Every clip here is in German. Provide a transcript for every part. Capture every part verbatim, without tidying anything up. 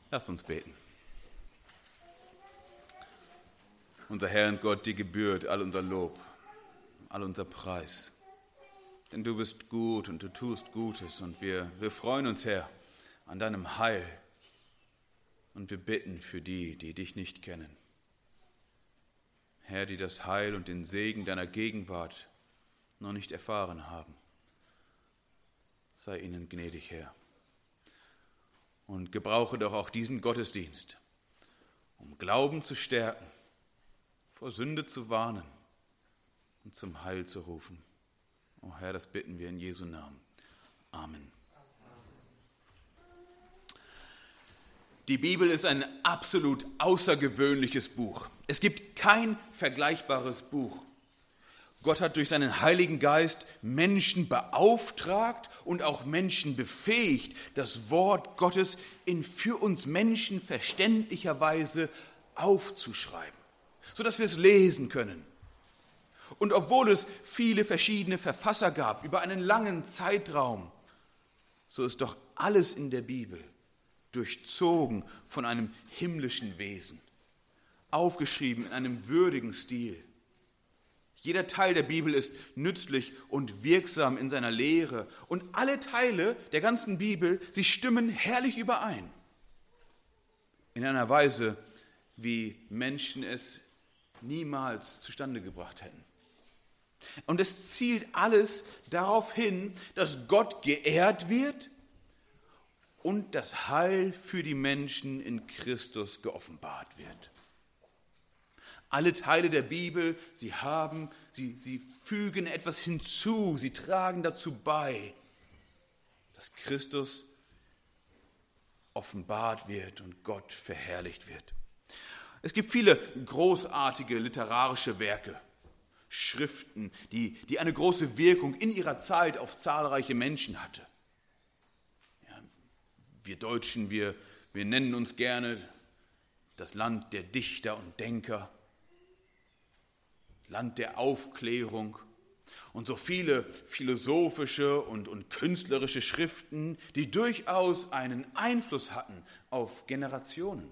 Lasst uns beten. Unser Herr und Gott, dir gebührt all unser Lob, all unser Preis. Denn du bist gut und du tust Gutes und wir, wir freuen uns, Herr, an deinem Heil. Und wir bitten für die, die dich nicht kennen. Herr, die das Heil und den Segen deiner Gegenwart noch nicht erfahren haben. Sei ihnen gnädig, Herr. Und gebrauche doch auch diesen Gottesdienst, um Glauben zu stärken, vor Sünde zu warnen und zum Heil zu rufen. O Herr, das bitten wir in Jesu Namen. Amen. Die Bibel ist ein absolut außergewöhnliches Buch. Es gibt kein vergleichbares Buch. Gott hat durch seinen Heiligen Geist Menschen beauftragt und auch Menschen befähigt, das Wort Gottes in für uns Menschen verständlicher Weise aufzuschreiben, sodass wir es lesen können. Und obwohl es viele verschiedene Verfasser gab über einen langen Zeitraum, so ist doch alles in der Bibel durchzogen von einem himmlischen Wesen, aufgeschrieben in einem würdigen Stil. Jeder Teil der Bibel ist nützlich und wirksam in seiner Lehre. Und alle Teile der ganzen Bibel, sie stimmen herrlich überein. In einer Weise, wie Menschen es niemals zustande gebracht hätten. Und es zielt alles darauf hin, dass Gott geehrt wird und das Heil für die Menschen in Christus geoffenbart wird. Alle Teile der Bibel, sie haben, sie, sie fügen etwas hinzu, sie tragen dazu bei, dass Christus offenbart wird und Gott verherrlicht wird. Es gibt viele großartige literarische Werke, Schriften, die, die eine große Wirkung in ihrer Zeit auf zahlreiche Menschen hatte. Ja, wir Deutschen, wir, wir nennen uns gerne das Land der Dichter und Denker, Land der Aufklärung und so viele philosophische und, und künstlerische Schriften, die durchaus einen Einfluss hatten auf Generationen.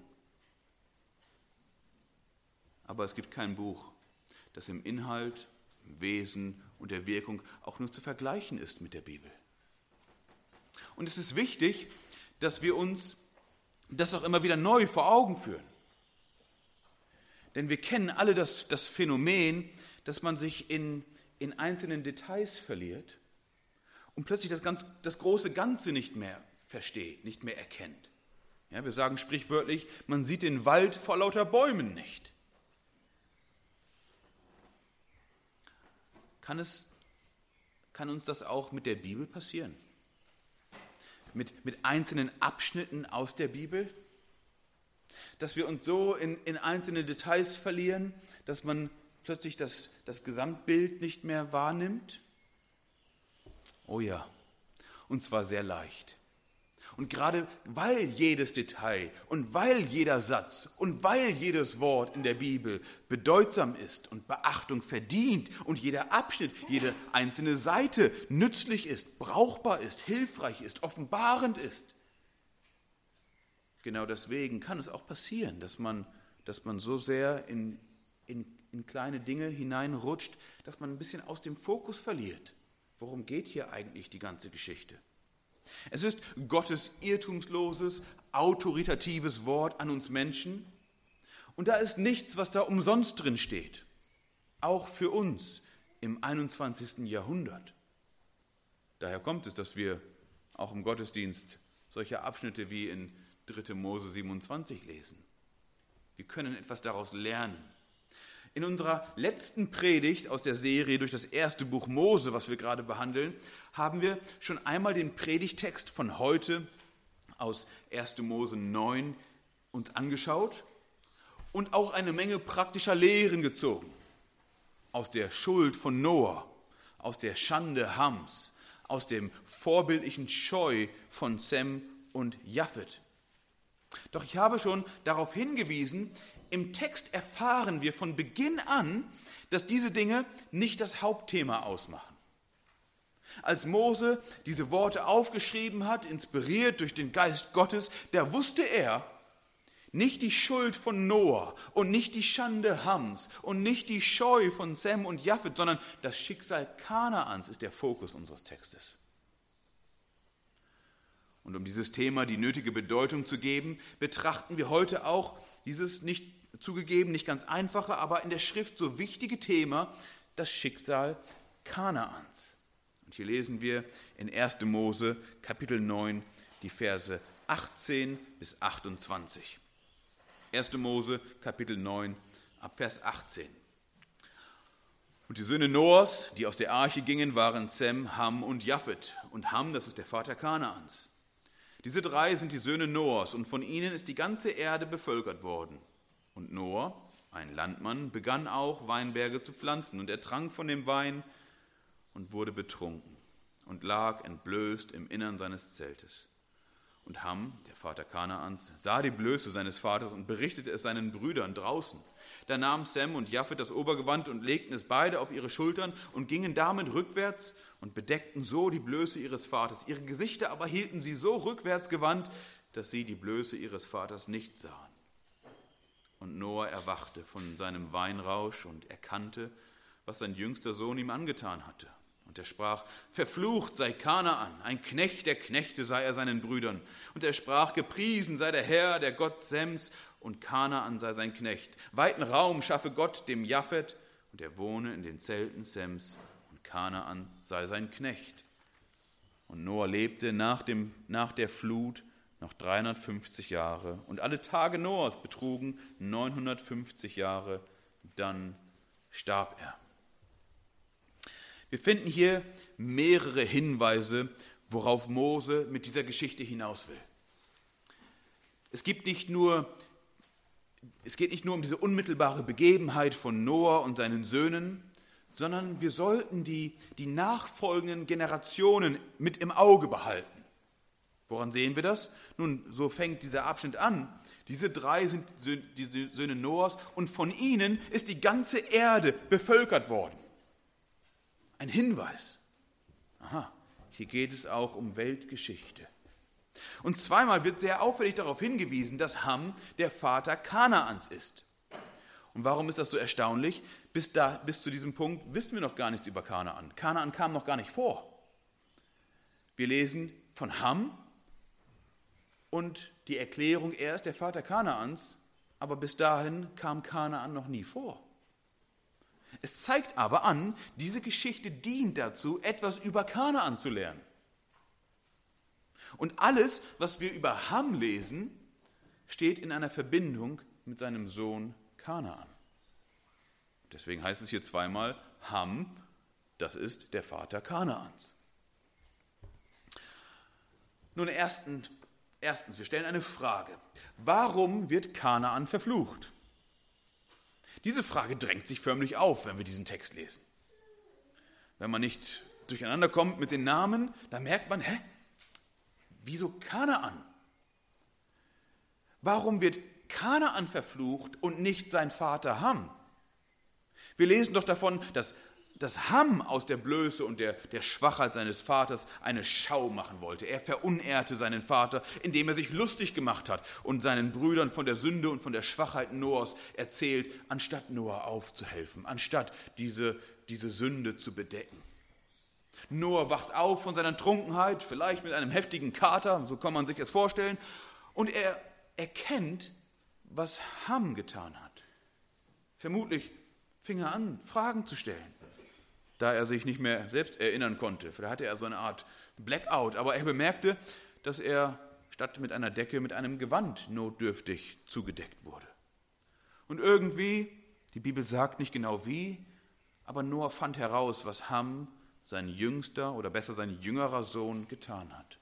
Aber es gibt kein Buch, das im Inhalt, im Wesen und der Wirkung auch nur zu vergleichen ist mit der Bibel. Und es ist wichtig, dass wir uns das auch immer wieder neu vor Augen führen. Denn wir kennen alle das, das Phänomen, dass man sich in, in einzelnen Details verliert und plötzlich das, ganz, das große Ganze nicht mehr versteht, nicht mehr erkennt. Ja, wir sagen sprichwörtlich, man sieht den Wald vor lauter Bäumen nicht. Kann, es, kann uns das auch mit der Bibel passieren? Mit, mit einzelnen Abschnitten aus der Bibel? Dass wir uns so in, in einzelne Details verlieren, dass man plötzlich das, das Gesamtbild nicht mehr wahrnimmt? Oh ja, und zwar sehr leicht. Und gerade weil jedes Detail und weil jeder Satz und weil jedes Wort in der Bibel bedeutsam ist und Beachtung verdient und jeder Abschnitt, jede einzelne Seite nützlich ist, brauchbar ist, hilfreich ist, offenbarend ist, genau deswegen kann es auch passieren, dass man, dass man so sehr in, in, in kleine Dinge hineinrutscht, dass man ein bisschen aus dem Fokus verliert. Worum geht hier eigentlich die ganze Geschichte? Es ist Gottes irrtumsloses, autoritatives Wort an uns Menschen. Und da ist nichts, was da umsonst drin steht. Auch für uns im einundzwanzigsten Jahrhundert. Daher kommt es, dass wir auch im Gottesdienst solche Abschnitte wie in dritter Mose siebenundzwanzig lesen. Wir können etwas daraus lernen. In unserer letzten Predigt aus der Serie durch das erste Buch Mose, was wir gerade behandeln, haben wir schon einmal den Predigtext von heute aus erster Mose neun uns angeschaut und auch eine Menge praktischer Lehren gezogen. Aus der Schuld von Noah, aus der Schande Hams, aus dem vorbildlichen Scheu von Sem und Japhet. Doch ich habe schon darauf hingewiesen, im Text erfahren wir von Beginn an, dass diese Dinge nicht das Hauptthema ausmachen. Als Mose diese Worte aufgeschrieben hat, inspiriert durch den Geist Gottes, da wusste er, Nicht die Schuld von Noah und nicht die Schande Hams und nicht die Scheu von Sem und Japhet, sondern das Schicksal Kanaans ist der Fokus unseres Textes. Und um dieses Thema die nötige Bedeutung zu geben, betrachten wir heute auch dieses nicht zugegeben, nicht ganz einfache, aber in der Schrift so wichtige Thema, das Schicksal Kanaans. Und hier lesen wir in erster Mose Kapitel neun die Verse achtzehn bis achtundzwanzig. erster Mose Kapitel neun ab Vers achtzehn. Und die Söhne Noahs, die aus der Arche gingen, waren Sem, Ham und Japhet. Und Ham, das ist der Vater Kanaans. Diese drei sind die Söhne Noahs und von ihnen ist die ganze Erde bevölkert worden. Und Noah, ein Landmann, begann auch Weinberge zu pflanzen und er trank von dem Wein und wurde betrunken und lag entblößt im Innern seines Zeltes. Und Ham, der Vater Kanaans, sah die Blöße seines Vaters und berichtete es seinen Brüdern draußen. Da nahmen Sem und Japhet das Obergewand und legten es beide auf ihre Schultern und gingen damit rückwärts und bedeckten so die Blöße ihres Vaters. Ihre Gesichter aber hielten sie so rückwärts gewandt, dass sie die Blöße ihres Vaters nicht sahen. Und Noah erwachte von seinem Weinrausch und erkannte, was sein jüngster Sohn ihm angetan hatte. Und er sprach, verflucht sei Kanaan, ein Knecht der Knechte sei er seinen Brüdern. Und er sprach, gepriesen sei der Herr, der Gott Sems, und Kanaan sei sein Knecht. Weiten Raum schaffe Gott dem Japhet, und er wohne in den Zelten Sems, und Kanaan sei sein Knecht. Und Noah lebte nach, dem, nach der Flut noch dreihundertfünfzig Jahre, und alle Tage Noahs betrugen neunhundertfünfzig Jahre, dann starb er. Wir finden hier mehrere Hinweise, worauf Mose mit dieser Geschichte hinaus will. Es gibt nicht nur, es geht nicht nur um diese unmittelbare Begebenheit von Noah und seinen Söhnen, sondern wir sollten die, die nachfolgenden Generationen mit im Auge behalten. Woran sehen wir das? Nun, so fängt dieser Abschnitt an. Diese drei sind die Söhne Noahs und von ihnen ist die ganze Erde bevölkert worden. Ein Hinweis. Aha, hier geht es auch um Weltgeschichte. Und zweimal wird sehr auffällig darauf hingewiesen, dass Ham der Vater Kanaans ist. Und warum ist das so erstaunlich? Bis, da, bis zu diesem Punkt wissen wir noch gar nichts über Kanaan. Kanaan kam noch gar nicht vor. Wir lesen von Ham und die Erklärung, er ist der Vater Kanaans, aber bis dahin kam Kanaan noch nie vor. Es zeigt aber an, diese Geschichte dient dazu, etwas über Kanaan zu lernen. Und alles, was wir über Ham lesen, steht in einer Verbindung mit seinem Sohn Kanaan. Deswegen heißt es hier zweimal, Ham, das ist der Vater Kanaans. Nun erstens, erstens, wir stellen eine Frage. Warum wird Kanaan verflucht? Diese Frage drängt sich förmlich auf, wenn wir diesen Text lesen. Wenn man nicht durcheinander kommt mit den Namen, dann merkt man, hä, wieso Kanaan? Warum wird Kanaan verflucht und nicht sein Vater Ham? Wir lesen doch davon, dass, dass Ham aus der Blöße und der, der Schwachheit seines Vaters eine Schau machen wollte. Er verunehrte seinen Vater, indem er sich lustig gemacht hat und seinen Brüdern von der Sünde und von der Schwachheit Noahs erzählt, anstatt Noah aufzuhelfen, anstatt diese, diese Sünde zu bedecken. Noah wacht auf von seiner Trunkenheit, vielleicht mit einem heftigen Kater, so kann man sich es vorstellen, und er erkennt, was Ham getan hat. Vermutlich fing er an, Fragen zu stellen, da er sich nicht mehr selbst erinnern konnte. Vielleicht hatte er so eine Art Blackout, aber er bemerkte, dass er statt mit einer Decke mit einem Gewand notdürftig zugedeckt wurde. Und irgendwie, die Bibel sagt nicht genau wie, aber Noah fand heraus, was Ham, sein jüngster oder besser sein jüngerer Sohn, getan hat.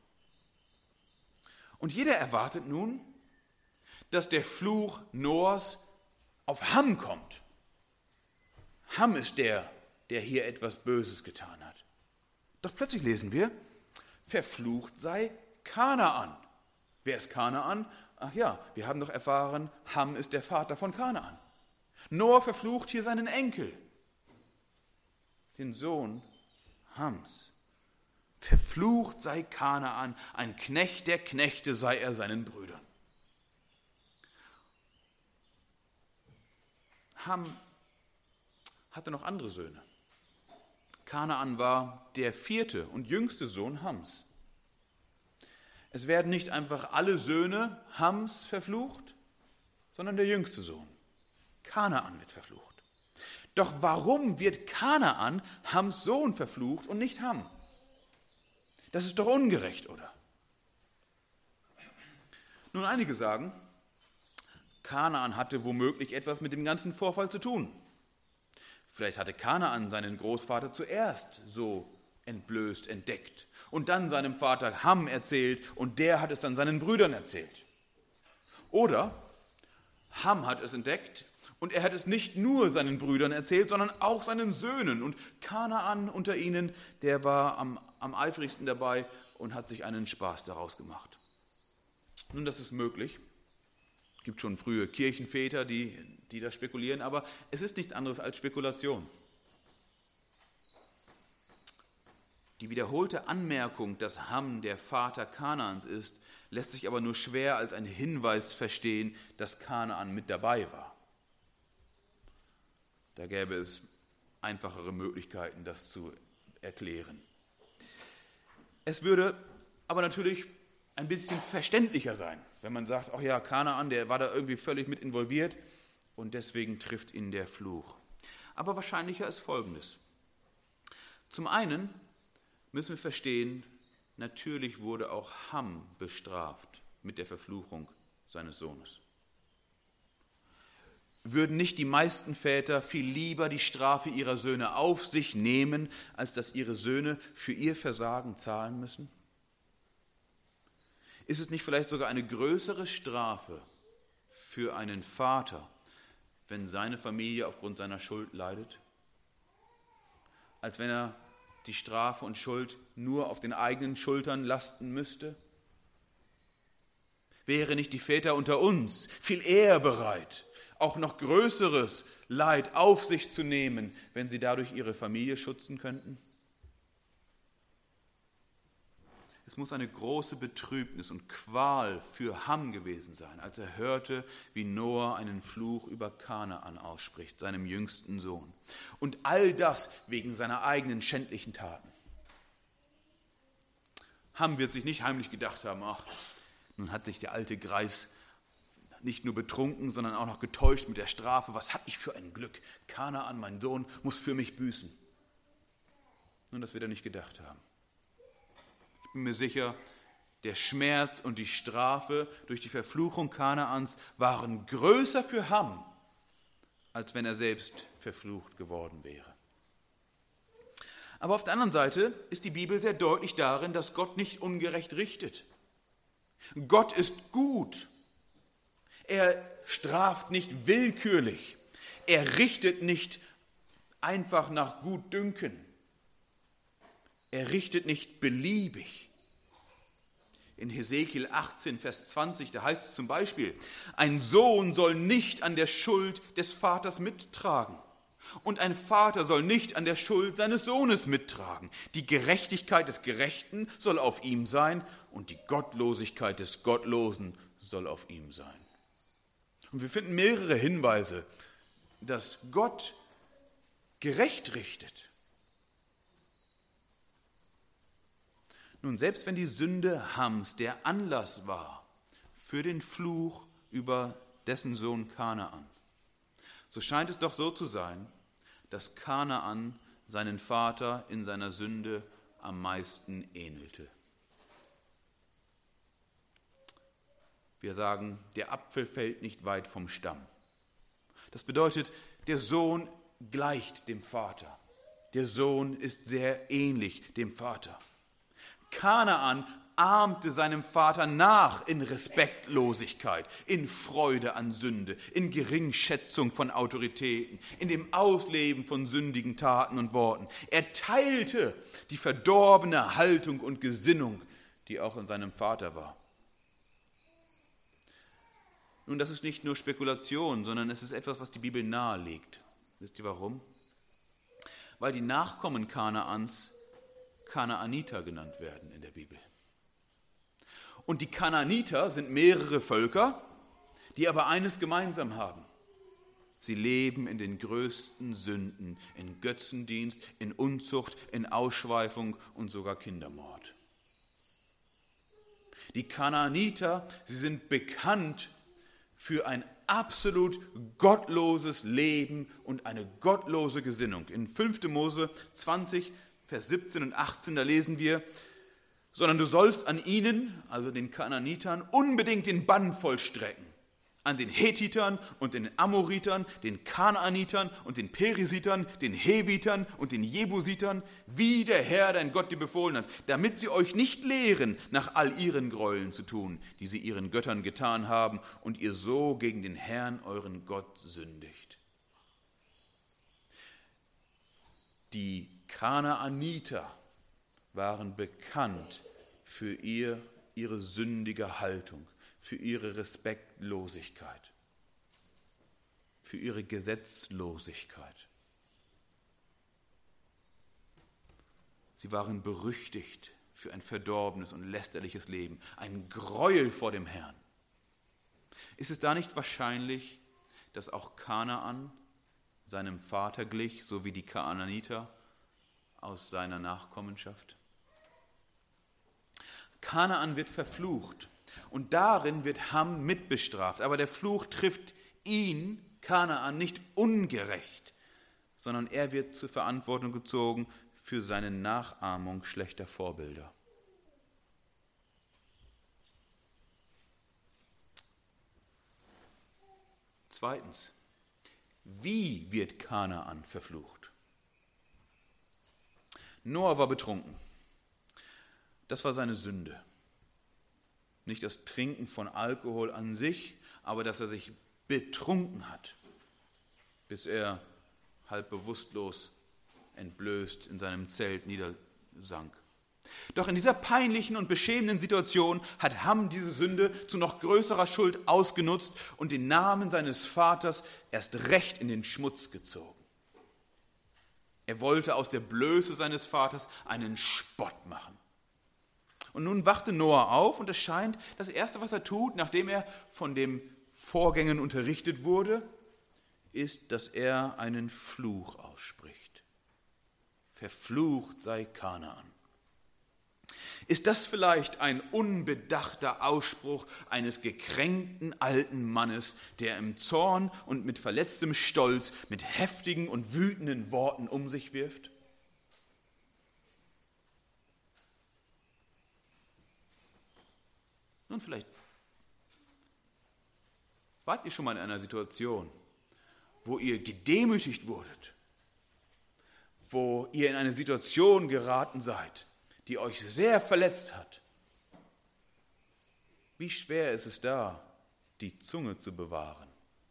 Und jeder erwartet nun, dass der Fluch Noahs auf Ham kommt. Ham ist der, der hier etwas Böses getan hat. Doch plötzlich lesen wir, verflucht sei Kanaan. Wer ist Kanaan? Ach ja, wir haben doch erfahren, Ham ist der Vater von Kanaan. Noah verflucht hier seinen Enkel, den Sohn Hams. Verflucht sei Kanaan, ein Knecht der Knechte sei er seinen Brüdern. Ham hatte noch andere Söhne. Kanaan war der vierte und jüngste Sohn Hams. Es werden nicht einfach alle Söhne Hams verflucht, sondern der jüngste Sohn, Kanaan, wird verflucht. Doch warum wird Kanaan, Hams Sohn, verflucht und nicht Ham? Das ist doch ungerecht, oder? Nun, einige sagen, Kanaan hatte womöglich etwas mit dem ganzen Vorfall zu tun. Vielleicht hatte Kanaan seinen Großvater zuerst so entblößt, entdeckt und dann seinem Vater Ham erzählt und der hat es dann seinen Brüdern erzählt. Oder Ham hat es entdeckt und er hat es nicht nur seinen Brüdern erzählt, sondern auch seinen Söhnen. Und Kanaan unter ihnen, der war am, am eifrigsten dabei und hat sich einen Spaß daraus gemacht. Nun, das ist möglich. Es gibt schon frühe Kirchenväter, die, die das spekulieren, aber es ist nichts anderes als Spekulation. Die wiederholte Anmerkung, dass Ham der Vater Kanaans ist, lässt sich aber nur schwer als ein Hinweis verstehen, dass Kanaan mit dabei war. Da gäbe es einfachere Möglichkeiten, das zu erklären. Es würde aber natürlich ein bisschen verständlicher sein, wenn man sagt, ach ja, Kanaan, der war da irgendwie völlig mit involviert und deswegen trifft ihn der Fluch. Aber wahrscheinlicher ist Folgendes. Zum einen müssen wir verstehen, natürlich wurde auch Ham bestraft mit der Verfluchung seines Sohnes. Würden nicht die meisten Väter viel lieber die Strafe ihrer Söhne auf sich nehmen, als dass ihre Söhne für ihr Versagen zahlen müssen? Ist es nicht vielleicht sogar eine größere Strafe für einen Vater, wenn seine Familie aufgrund seiner Schuld leidet, als wenn er die Strafe und Schuld nur auf den eigenen Schultern lasten müsste? Wäre nicht die Väter unter uns viel eher bereit, auch noch größeres Leid auf sich zu nehmen, wenn sie dadurch ihre Familie schützen könnten? Es muss eine große Betrübnis und Qual für Ham gewesen sein, als er hörte, wie Noah einen Fluch über Kanaan ausspricht, seinem jüngsten Sohn. Und all das wegen seiner eigenen schändlichen Taten. Ham wird sich nicht heimlich gedacht haben, ach, nun hat sich der alte Greis nicht nur betrunken, sondern auch noch getäuscht mit der Strafe. Was habe ich für ein Glück? Kanaan, mein Sohn, muss für mich büßen. Nun, das wird er nicht gedacht haben. Ich bin mir sicher, der Schmerz und die Strafe durch die Verfluchung Kanaans waren größer für Ham, als wenn er selbst verflucht geworden wäre. Aber auf der anderen Seite ist die Bibel sehr deutlich darin, dass Gott nicht ungerecht richtet. Gott ist gut. Er straft nicht willkürlich. Er richtet nicht einfach nach Gutdünken. Er richtet nicht beliebig. In Hesekiel achtzehn, Vers zwanzig, da heißt es zum Beispiel, ein Sohn soll nicht an der Schuld des Vaters mittragen und ein Vater soll nicht an der Schuld seines Sohnes mittragen. Die Gerechtigkeit des Gerechten soll auf ihm sein und die Gottlosigkeit des Gottlosen soll auf ihm sein. Und wir finden mehrere Hinweise, dass Gott gerecht richtet. Nun, selbst wenn die Sünde Hams der Anlass war für den Fluch über dessen Sohn Kanaan, so scheint es doch so zu sein, dass Kanaan seinen Vater in seiner Sünde am meisten ähnelte. Wir sagen, der Apfel fällt nicht weit vom Stamm. Das bedeutet, der Sohn gleicht dem Vater. Der Sohn ist sehr ähnlich dem Vater. Kanaan ahmte seinem Vater nach in Respektlosigkeit, in Freude an Sünde, in Geringschätzung von Autoritäten, in dem Ausleben von sündigen Taten und Worten. Er teilte die verdorbene Haltung und Gesinnung, die auch in seinem Vater war. Nun, das ist nicht nur Spekulation, sondern es ist etwas, was die Bibel nahelegt. Wisst ihr warum? Weil die Nachkommen Kanaans Kanaaniter genannt werden in der Bibel. Und die Kanaaniter sind mehrere Völker, die aber eines gemeinsam haben. Sie leben in den größten Sünden, in Götzendienst, in Unzucht, in Ausschweifung und sogar Kindermord. Die Kanaaniter, sie sind bekannt für ein absolut gottloses Leben und eine gottlose Gesinnung. In fünfter Mose zwanzig, Vers siebzehn und achtzehn, da lesen wir, sondern du sollst an ihnen, also den Kanaanitern, unbedingt den Bann vollstrecken. An den Hethitern und den Amoritern, den Kanaanitern und den Perisitern, den Hevitern und den Jebusitern, wie der Herr, dein Gott, dir befohlen hat, damit sie euch nicht lehren, nach all ihren Gräueln zu tun, die sie ihren Göttern getan haben, und ihr so gegen den Herrn, euren Gott, sündigt. Die Kanaaniter waren bekannt für ihr, ihre sündige Haltung, für ihre Respektlosigkeit, für ihre Gesetzlosigkeit. Sie waren berüchtigt für ein verdorbenes und lästerliches Leben, ein Gräuel vor dem Herrn. Ist es da nicht wahrscheinlich, dass auch Kanaan seinem Vater glich, so wie die Kanaaniter aus seiner Nachkommenschaft? Kanaan wird verflucht. Und darin wird Ham mitbestraft. Aber der Fluch trifft ihn, Kanaan, nicht ungerecht, sondern er wird zur Verantwortung gezogen für seine Nachahmung schlechter Vorbilder. Zweitens, wie wird Kanaan verflucht? Noah war betrunken. Das war seine Sünde. Nicht das Trinken von Alkohol an sich, aber dass er sich betrunken hat, bis er halb bewusstlos, entblößt in seinem Zelt niedersank. Doch in dieser peinlichen und beschämenden Situation hat Ham diese Sünde zu noch größerer Schuld ausgenutzt und den Namen seines Vaters erst recht in den Schmutz gezogen. Er wollte aus der Blöße seines Vaters einen Spott machen. Und nun wachte Noah auf und es scheint, das Erste, was er tut, nachdem er von den Vorgängen unterrichtet wurde, ist, dass er einen Fluch ausspricht. Verflucht sei Kanaan. Ist das vielleicht ein unbedachter Ausspruch eines gekränkten alten Mannes, der im Zorn und mit verletztem Stolz mit heftigen und wütenden Worten um sich wirft? Nun, vielleicht wart ihr schon mal in einer Situation, wo ihr gedemütigt wurdet, wo ihr in eine Situation geraten seid, die euch sehr verletzt hat. Wie schwer ist es da, die Zunge zu bewahren?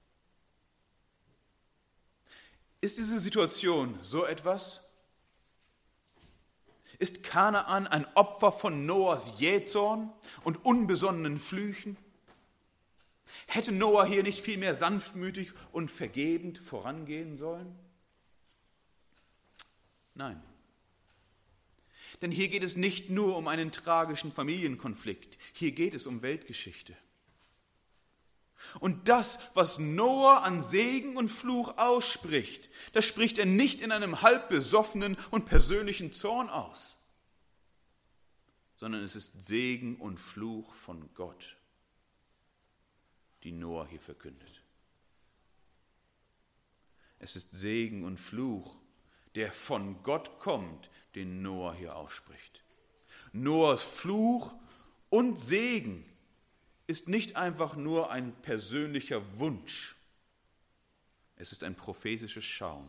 Ist diese Situation so etwas? Ist Kanaan ein Opfer von Noahs Jähzorn und unbesonnenen Flüchen? Hätte Noah hier nicht vielmehr sanftmütig und vergebend vorangehen sollen? Nein. Denn hier geht es nicht nur um einen tragischen Familienkonflikt, hier geht es um Weltgeschichte. Und das, was Noah an Segen und Fluch ausspricht, das spricht er nicht in einem halb besoffenen und persönlichen Zorn aus, sondern es ist Segen und Fluch von Gott, die Noah hier verkündet. Es ist Segen und Fluch, der von Gott kommt, den Noah hier ausspricht. Noahs Fluch und Segen ist nicht einfach nur ein persönlicher Wunsch. Es ist ein prophetisches Schauen.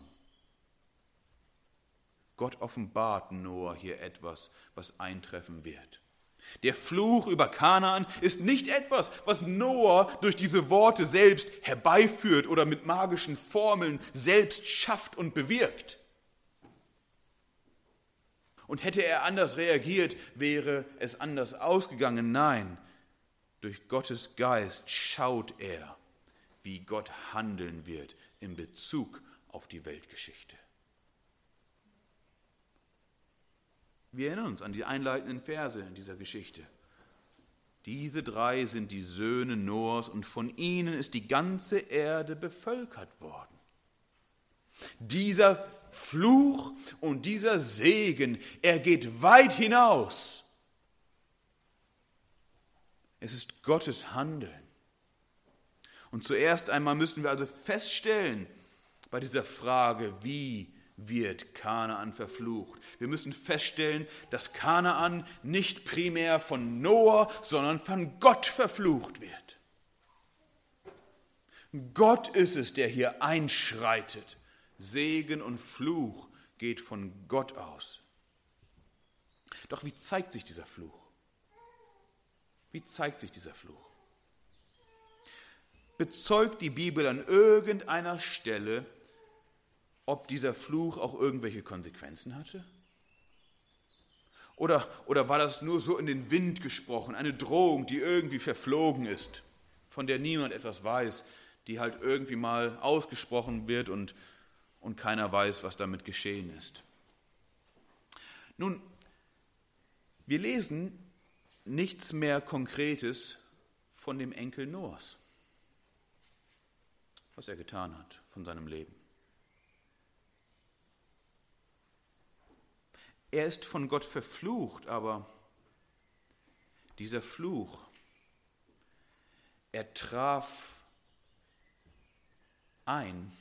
Gott offenbart Noah hier etwas, was eintreffen wird. Der Fluch über Kanaan ist nicht etwas, was Noah durch diese Worte selbst herbeiführt oder mit magischen Formeln selbst schafft und bewirkt. Und hätte er anders reagiert, wäre es anders ausgegangen. Nein, durch Gottes Geist schaut er, wie Gott handeln wird in Bezug auf die Weltgeschichte. Wir erinnern uns an die einleitenden Verse in dieser Geschichte. Diese drei sind die Söhne Noahs und von ihnen ist die ganze Erde bevölkert worden. Dieser Fluch und dieser Segen, er geht weit hinaus. Es ist Gottes Handeln. Und zuerst einmal müssen wir also feststellen bei dieser Frage, wie wird Kanaan verflucht? Wir müssen feststellen, dass Kanaan nicht primär von Noah, sondern von Gott verflucht wird. Gott ist es, der hier einschreitet. Segen und Fluch geht von Gott aus. Doch wie zeigt sich dieser Fluch? Wie zeigt sich dieser Fluch? Bezeugt die Bibel an irgendeiner Stelle, ob dieser Fluch auch irgendwelche Konsequenzen hatte? Oder, oder war das nur so in den Wind gesprochen, eine Drohung, die irgendwie verflogen ist, von der niemand etwas weiß, die halt irgendwie mal ausgesprochen wird und, und keiner weiß, was damit geschehen ist? Nun, wir lesen nichts mehr Konkretes von dem Enkel Noahs, was er getan hat von seinem Leben. Er ist von Gott verflucht, aber dieser Fluch, er traf ein,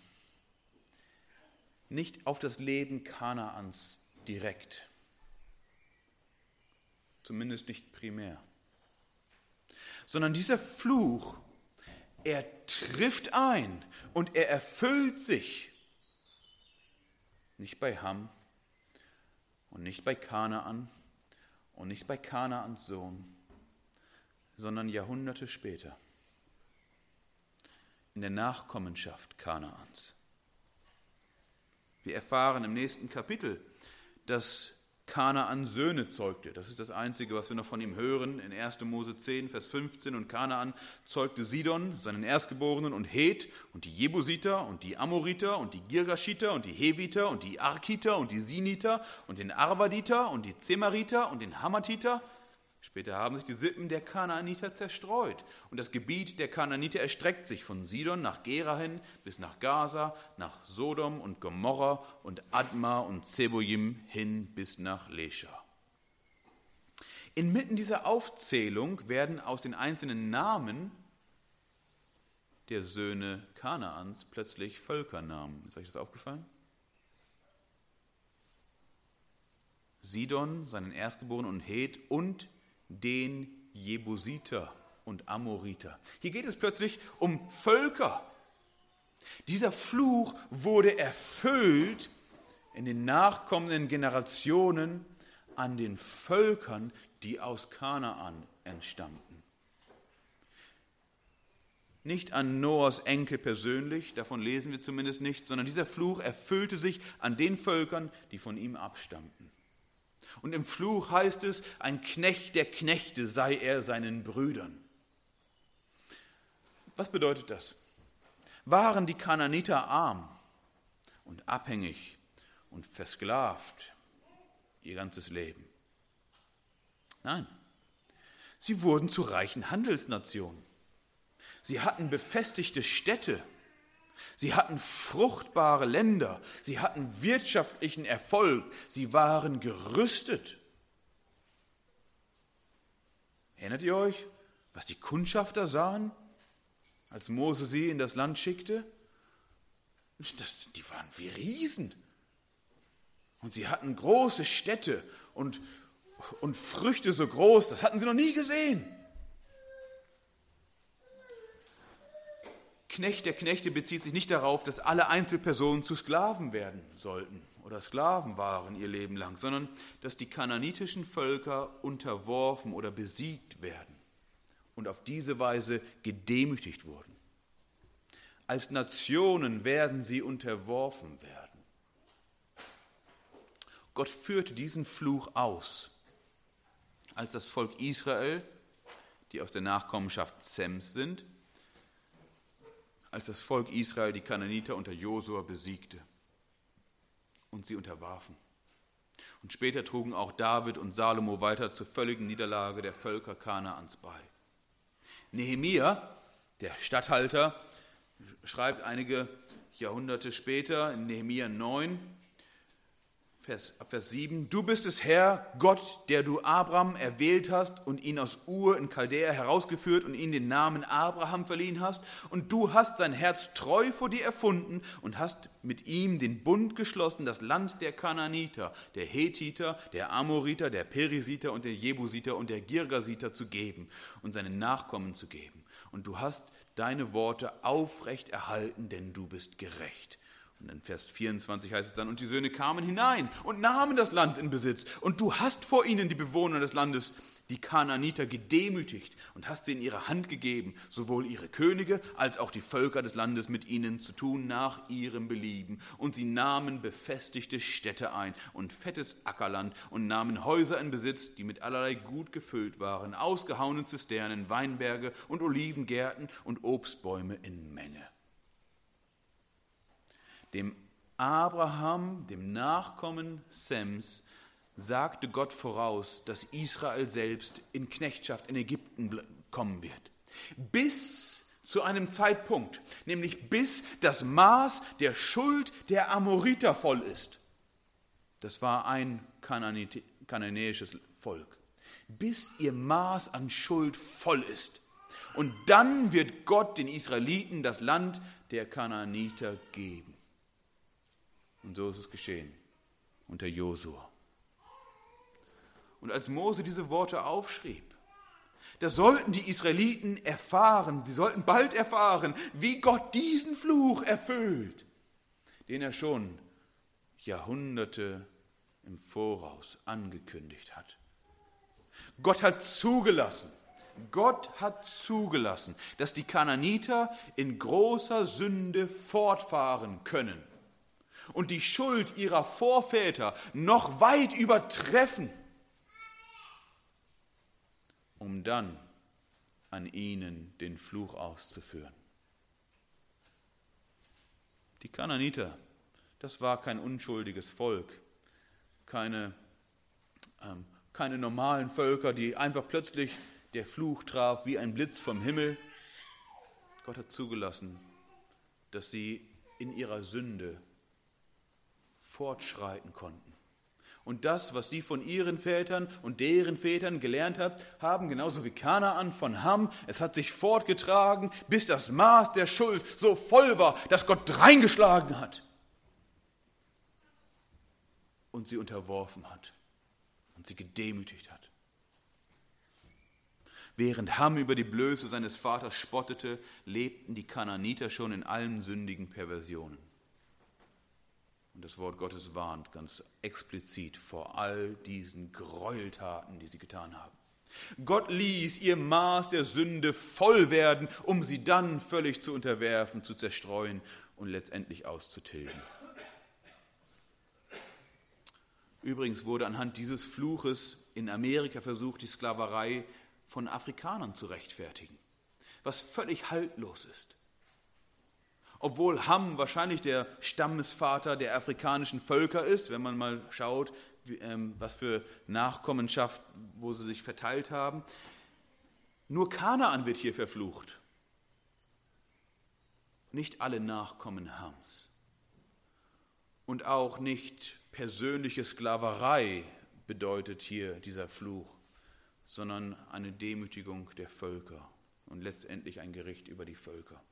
nicht auf das Leben Kanaans direkt, zumindest nicht primär, sondern dieser Fluch, er trifft ein und er erfüllt sich, nicht bei Ham und nicht bei Kanaan und nicht bei Kanaans Sohn, sondern Jahrhunderte später, in der Nachkommenschaft Kanaans. Wir erfahren im nächsten Kapitel, dass Kanaan Söhne zeugte. Das ist das Einzige, was wir noch von ihm hören in erster Mose zehn, Vers fünfzehn. Und Kanaan zeugte Sidon, seinen Erstgeborenen, und Het und die Jebusiter und die Amoriter und die Girgashiter und die Heviter und die Arkiter und die Siniter und den Arvaditer und die Zemariter und den Hamathiter. Später haben sich die Sippen der Kanaaniter zerstreut. Und das Gebiet der Kanaaniter erstreckt sich von Sidon nach Gera hin bis nach Gaza, nach Sodom und Gomorra und Adma und Zeboim hin bis nach Lescha. Inmitten dieser Aufzählung werden aus den einzelnen Namen der Söhne Kanaans plötzlich Völkernamen. Ist euch das aufgefallen? Sidon, seinen Erstgeborenen, und Het und den Jebusiter und Amoriter. Hier geht es plötzlich um Völker. Dieser Fluch wurde erfüllt in den nachkommenden Generationen an den Völkern, die aus Kanaan entstammten. Nicht an Noahs Enkel persönlich, davon lesen wir zumindest nicht, sondern dieser Fluch erfüllte sich an den Völkern, die von ihm abstammten. Und im Fluch heißt es, ein Knecht der Knechte sei er seinen Brüdern. Was bedeutet das? Waren die Kanaaniter arm und abhängig und versklavt ihr ganzes Leben? Nein, sie wurden zu reichen Handelsnationen. Sie hatten befestigte Städte. Sie hatten fruchtbare Länder, sie hatten wirtschaftlichen Erfolg, sie waren gerüstet. Erinnert ihr euch, was die Kundschafter sahen, als Mose sie in das Land schickte? Das, die waren wie Riesen. Und sie hatten große Städte und, und Früchte so groß, das hatten sie noch nie gesehen. Knecht der Knechte bezieht sich nicht darauf, dass alle Einzelpersonen zu Sklaven werden sollten oder Sklaven waren ihr Leben lang, sondern dass die kanaanitischen Völker unterworfen oder besiegt werden und auf diese Weise gedemütigt wurden. Als Nationen werden sie unterworfen werden. Gott führte diesen Fluch aus, als das Volk Israel, die aus der Nachkommenschaft Sems sind, als das Volk Israel die Kanaaniter unter Josua besiegte und sie unterwarfen. Und später trugen auch David und Salomo weiter zur völligen Niederlage der Völker Kanaans bei. Nehemia, der Statthalter, schreibt einige Jahrhunderte später in Nehemia neun, Vers, Vers sieben. Du bist es, Herr, Gott, der du Abraham erwählt hast und ihn aus Ur in Chaldäa herausgeführt und ihm den Namen Abraham verliehen hast. Und du hast sein Herz treu vor dir erfunden und hast mit ihm den Bund geschlossen, das Land der Kanaaniter, der Hethiter, der Amoriter, der Perisiter und der Jebusiter und der Girgasiter zu geben und seinen Nachkommen zu geben. Und du hast deine Worte aufrecht erhalten, denn du bist gerecht. Und in Vers vierundzwanzig heißt es dann, und die Söhne kamen hinein und nahmen das Land in Besitz. Und du hast vor ihnen die Bewohner des Landes, die Kanaaniter, gedemütigt und hast sie in ihre Hand gegeben, sowohl ihre Könige als auch die Völker des Landes mit ihnen zu tun nach ihrem Belieben. Und sie nahmen befestigte Städte ein und fettes Ackerland und nahmen Häuser in Besitz, die mit allerlei Gut gefüllt waren, ausgehauene Zisternen, Weinberge und Olivengärten und Obstbäume in Menge. Dem Abraham, dem Nachkommen Sems, sagte Gott voraus, dass Israel selbst in Knechtschaft in Ägypten kommen wird. Bis zu einem Zeitpunkt, nämlich bis das Maß der Schuld der Amoriter voll ist. Das war ein kananäisches Volk. Bis ihr Maß an Schuld voll ist. Und dann wird Gott den Israeliten das Land der Kanaaniter geben. Und so ist es geschehen unter Josua. Und als Mose diese Worte aufschrieb, da sollten die Israeliten erfahren, sie sollten bald erfahren, wie Gott diesen Fluch erfüllt, den er schon Jahrhunderte im Voraus angekündigt hat. Gott hat zugelassen, Gott hat zugelassen, dass die Kanaaniter in großer Sünde fortfahren können und die Schuld ihrer Vorväter noch weit übertreffen, um dann an ihnen den Fluch auszuführen. Die Kanaaniter, das war kein unschuldiges Volk, keine, ähm, keine normalen Völker, die einfach plötzlich der Fluch traf wie ein Blitz vom Himmel. Gott hat zugelassen, dass sie in ihrer Sünde fortschreiten konnten. Und das, was sie von ihren Vätern und deren Vätern gelernt haben, genauso wie Kanaan von Ham, es hat sich fortgetragen, bis das Maß der Schuld so voll war, dass Gott reingeschlagen hat und sie unterworfen hat und sie gedemütigt hat. Während Ham über die Blöße seines Vaters spottete, lebten die Kanaaniter schon in allen sündigen Perversionen. Und das Wort Gottes warnt ganz explizit vor all diesen Gräueltaten, die sie getan haben. Gott ließ ihr Maß der Sünde voll werden, um sie dann völlig zu unterwerfen, zu zerstreuen und letztendlich auszutilgen. Übrigens wurde anhand dieses Fluches in Amerika versucht, die Sklaverei von Afrikanern zu rechtfertigen, was völlig haltlos ist. Obwohl Ham wahrscheinlich der Stammesvater der afrikanischen Völker ist, wenn man mal schaut, wie, ähm, was für Nachkommenschaft, wo sie sich verteilt haben. Nur Kanaan wird hier verflucht. Nicht alle Nachkommen Hams. Und auch nicht persönliche Sklaverei bedeutet hier dieser Fluch, sondern eine Demütigung der Völker und letztendlich ein Gericht über die Völker.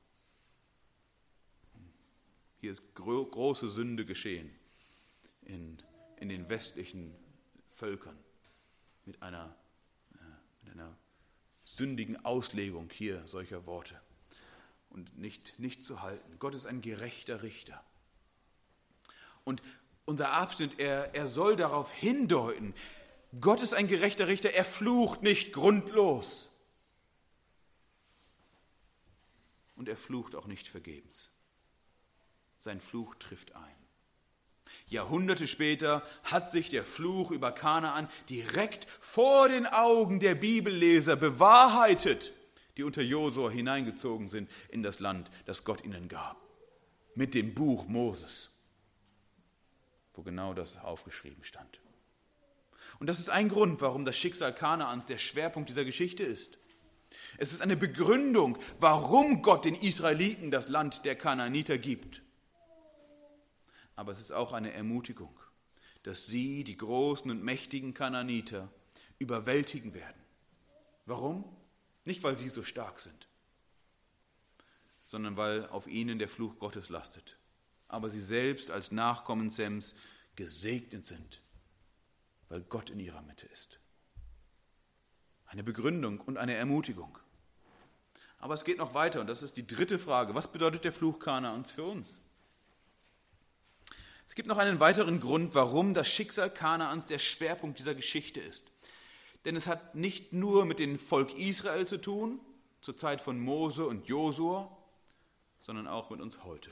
Hier ist gro- große Sünde geschehen in, in den westlichen Völkern mit einer, äh, mit einer sündigen Auslegung hier solcher Worte und nicht, nicht zu halten. Gott ist ein gerechter Richter. Und unser Abschnitt, er, er soll darauf hindeuten, Gott ist ein gerechter Richter, er flucht nicht grundlos. Und er flucht auch nicht vergebens. Sein Fluch trifft ein. Jahrhunderte später hat sich der Fluch über Kanaan direkt vor den Augen der Bibelleser bewahrheitet, die unter Josua hineingezogen sind in das Land, das Gott ihnen gab. Mit dem Buch Moses, wo genau das aufgeschrieben stand. Und das ist ein Grund, warum das Schicksal Kanaans der Schwerpunkt dieser Geschichte ist. Es ist eine Begründung, warum Gott den Israeliten das Land der Kanaaniter gibt. aber es ist auch eine Ermutigung, dass sie, die großen und mächtigen Kanaaniter, überwältigen werden. Warum? Nicht, weil sie so stark sind, sondern weil auf ihnen der Fluch Gottes lastet. Aber sie selbst als Nachkommen Sems gesegnet sind, weil Gott in ihrer Mitte ist. Eine Begründung und eine Ermutigung. Aber es geht noch weiter und das ist die dritte Frage. Was bedeutet der Fluch Kanaans für uns? Es gibt noch einen weiteren Grund, warum das Schicksal Kanaans der Schwerpunkt dieser Geschichte ist. Denn es hat nicht nur mit dem Volk Israel zu tun, zur Zeit von Mose und Josua, sondern auch mit uns heute.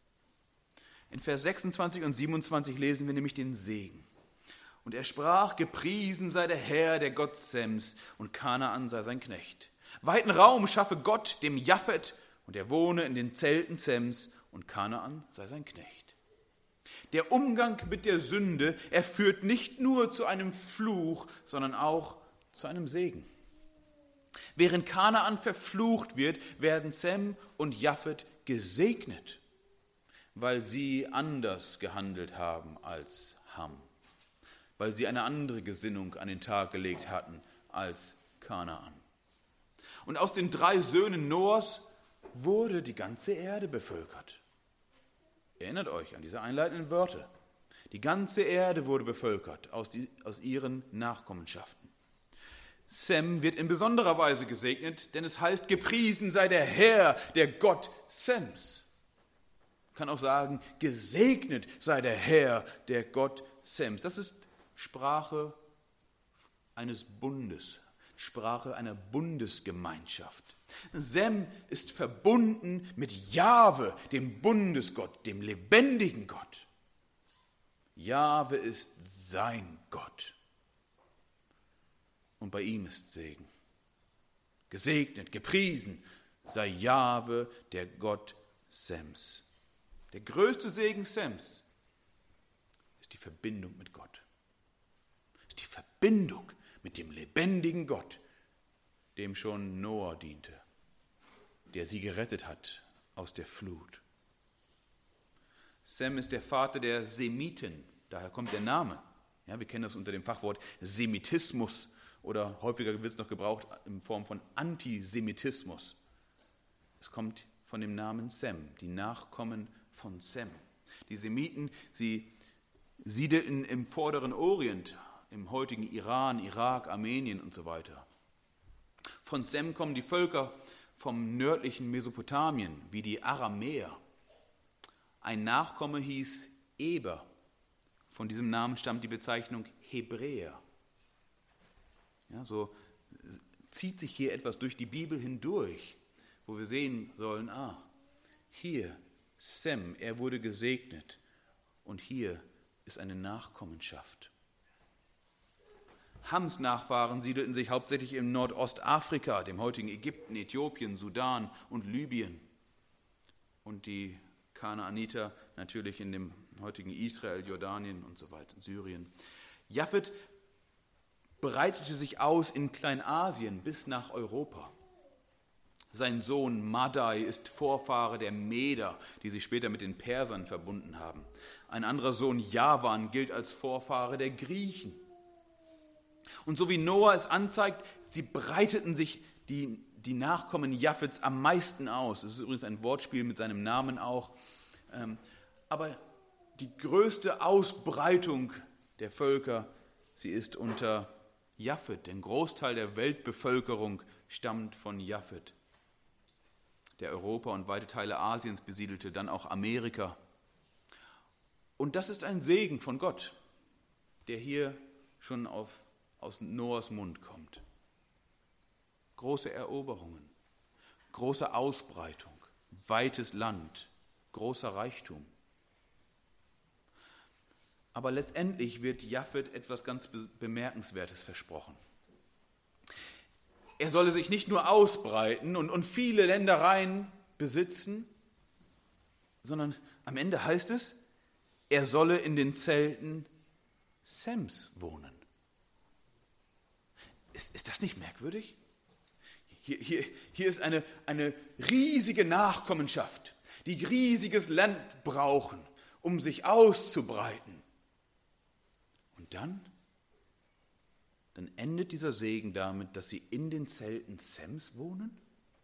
In Vers sechsundzwanzig und siebenundzwanzig lesen wir nämlich den Segen. Und er sprach, gepriesen sei der Herr, der Gott Sems, und Kanaan sei sein Knecht. Weiten Raum schaffe Gott dem Japhet, und er wohne in den Zelten Sems, und Kanaan sei sein Knecht. Der Umgang mit der Sünde, er führt nicht nur zu einem Fluch, sondern auch zu einem Segen. Während Kanaan verflucht wird, werden Sem und Japhet gesegnet, weil sie anders gehandelt haben als Ham, weil sie eine andere Gesinnung an den Tag gelegt hatten als Kanaan. Und aus den drei Söhnen Noahs wurde die ganze Erde bevölkert. Erinnert euch an diese einleitenden Wörter. Die ganze Erde wurde bevölkert aus, die, aus ihren Nachkommenschaften. Sem wird in besonderer Weise gesegnet, denn es heißt, gepriesen sei der Herr, der Gott Sems. Man kann auch sagen, gesegnet sei der Herr, der Gott Sems. Das ist Sprache eines Bundes, Sprache einer Bundesgemeinschaft. Sem ist verbunden mit Jahwe, dem Bundesgott, dem lebendigen Gott. Jahwe ist sein Gott. Und bei ihm ist Segen. Gesegnet, gepriesen sei Jahwe, der Gott Sems. Der größte Segen Sems ist die Verbindung mit Gott. Ist die Verbindung mit dem lebendigen Gott, dem schon Noah diente, der sie gerettet hat aus der Flut. Sem ist der Vater der Semiten, daher kommt der Name. Ja, wir kennen das unter dem Fachwort Semitismus oder häufiger wird es noch gebraucht in Form von Antisemitismus. Es kommt von dem Namen Sem, die Nachkommen von Sem. Die Semiten, sie siedelten im vorderen Orient, im heutigen Iran, Irak, Armenien und so weiter. Von Sem kommen die Völker vom nördlichen Mesopotamien, wie die Aramäer. Ein Nachkomme hieß Eber. Von diesem Namen stammt die Bezeichnung Hebräer. Ja, so zieht sich hier etwas durch die Bibel hindurch, wo wir sehen sollen, ah, hier Sem, er wurde gesegnet und hier ist eine Nachkommenschaft. Hams Nachfahren siedelten sich hauptsächlich im Nordostafrika, dem heutigen Ägypten, Äthiopien, Sudan und Libyen. Und die Kanaaniter natürlich in dem heutigen Israel, Jordanien und so weiter, Syrien. Japhet breitete sich aus in Kleinasien bis nach Europa. Sein Sohn Madai ist Vorfahre der Meder, die sich später mit den Persern verbunden haben. Ein anderer Sohn Javan gilt als Vorfahre der Griechen. Und so wie Noah es anzeigt, sie breiteten sich die, die Nachkommen Japhets am meisten aus. Das ist übrigens ein Wortspiel mit seinem Namen auch. Aber die größte Ausbreitung der Völker, sie ist unter Japhet. Ein Großteil der Weltbevölkerung stammt von Japhet, der Europa und weite Teile Asiens besiedelte, dann auch Amerika. Und das ist ein Segen von Gott, der hier schon auf aus Noahs Mund kommt. Große Eroberungen, große Ausbreitung, weites Land, großer Reichtum. Aber letztendlich wird Japhet etwas ganz Bemerkenswertes versprochen. Er solle sich nicht nur ausbreiten und, und viele Ländereien besitzen, sondern am Ende heißt es, er solle in den Zelten Sems wohnen. Ist, ist das nicht merkwürdig? Hier, hier, hier ist eine, eine riesige Nachkommenschaft, die riesiges Land brauchen um sich auszubreiten. Und dann? Dann endet dieser Segen damit, dass sie in den Zelten Sems wohnen?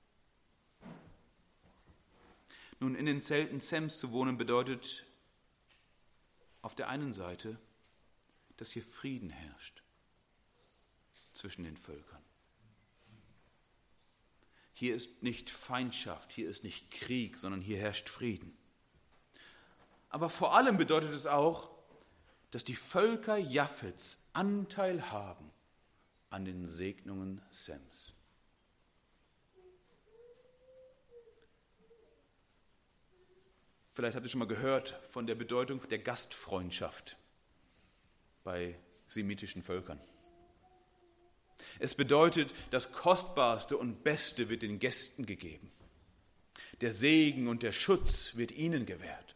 Nun, in den Zelten Sems zu wohnen bedeutet auf der einen Seite, dass hier Frieden herrscht zwischen den Völkern. Hier ist nicht Feindschaft, hier ist nicht Krieg, sondern hier herrscht Frieden. Aber vor allem bedeutet es auch, dass die Völker Japhets Anteil haben an den Segnungen Sems. Vielleicht habt ihr schon mal gehört von der Bedeutung der Gastfreundschaft bei semitischen Völkern. Es bedeutet, das Kostbarste und Beste wird den Gästen gegeben. Der Segen und der Schutz wird ihnen gewährt.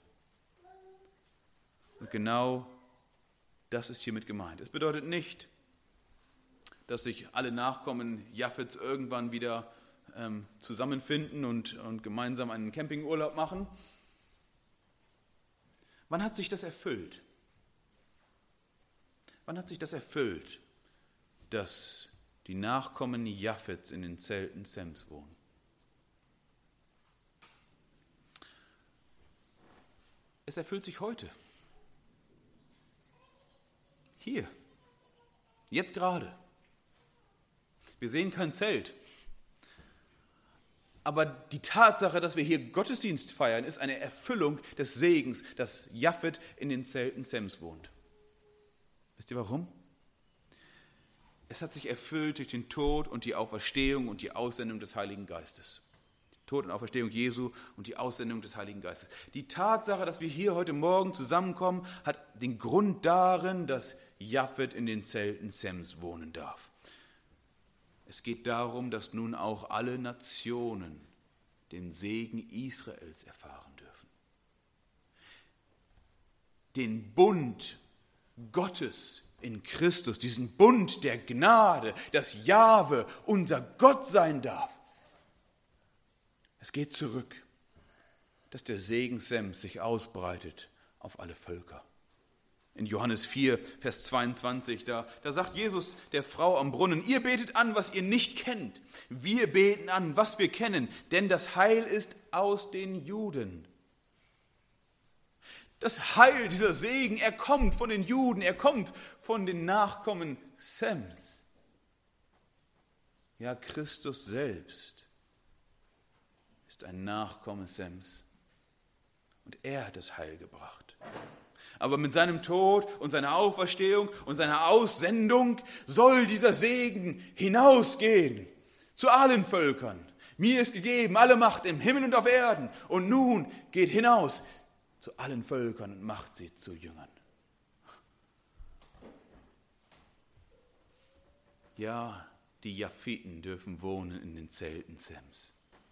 Und genau das ist hiermit gemeint. Es bedeutet nicht, dass sich alle Nachkommen Japhets irgendwann wieder ähm, zusammenfinden und, und gemeinsam einen Campingurlaub machen. Wann hat sich das erfüllt? Wann hat sich das erfüllt, dass die Nachkommen Japhets in den Zelten Sems wohnen? Es erfüllt sich heute. Hier. Jetzt gerade. Wir sehen kein Zelt. Aber die Tatsache, dass wir hier Gottesdienst feiern, ist eine Erfüllung des Segens, dass Japhet in den Zelten Sems wohnt. Wisst ihr warum? Es hat sich erfüllt durch den Tod und die Auferstehung und die Aussendung des Heiligen Geistes. Tod und Auferstehung Jesu und die Aussendung des Heiligen Geistes. Die Tatsache, dass wir hier heute Morgen zusammenkommen, hat den Grund darin, dass Japhet in den Zelten Sems wohnen darf. Es geht darum, dass nun auch alle Nationen den Segen Israels erfahren dürfen. Den Bund Gottes in Christus, diesen Bund der Gnade, dass Jahwe unser Gott sein darf. Es geht zurück, dass der Segen Sems sich ausbreitet auf alle Völker. In Johannes vier, Vers zweiundzwanzig, da, da sagt Jesus der Frau am Brunnen, ihr betet an, was ihr nicht kennt. Wir beten an, was wir kennen, denn das Heil ist aus den Juden. Das Heil, dieser Segen, er kommt von den Juden, er kommt von den Nachkommen Sems. Ja, Christus selbst ist ein Nachkomme Sems und er hat das Heil gebracht. Aber mit seinem Tod und seiner Auferstehung und seiner Aussendung soll dieser Segen hinausgehen zu allen Völkern. Mir ist gegeben alle Macht im Himmel und auf Erden. Und nun geht hinaus zu allen Völkern und macht sie zu Jüngern. Ja, die Japhiten dürfen wohnen in den Zelten Sems.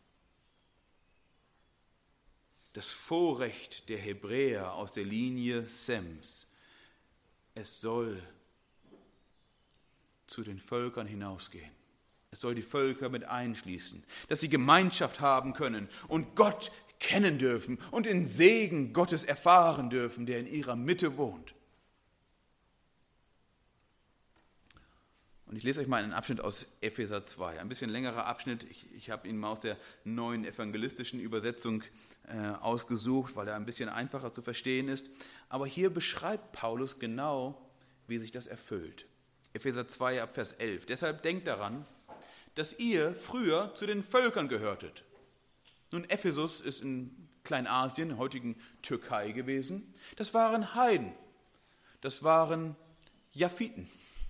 Das Vorrecht der Hebräer aus der Linie Sems, es soll zu den Völkern hinausgehen. Es soll die Völker mit einschließen, dass sie Gemeinschaft haben können und Gott kennen dürfen und den Segen Gottes erfahren dürfen, der in ihrer Mitte wohnt. Und ich lese euch mal einen Abschnitt aus Epheser zwei, ein bisschen längerer Abschnitt. Ich, ich habe ihn mal aus der neuen evangelistischen Übersetzung äh, ausgesucht, weil er ein bisschen einfacher zu verstehen ist. Aber hier beschreibt Paulus genau, wie sich das erfüllt. Epheser zwei, ab Vers elf. Deshalb denkt daran, dass ihr früher zu den Völkern gehörtet. Nun, Ephesus ist in Kleinasien, heutigen Türkei gewesen. Das waren Heiden, das waren Japhiten.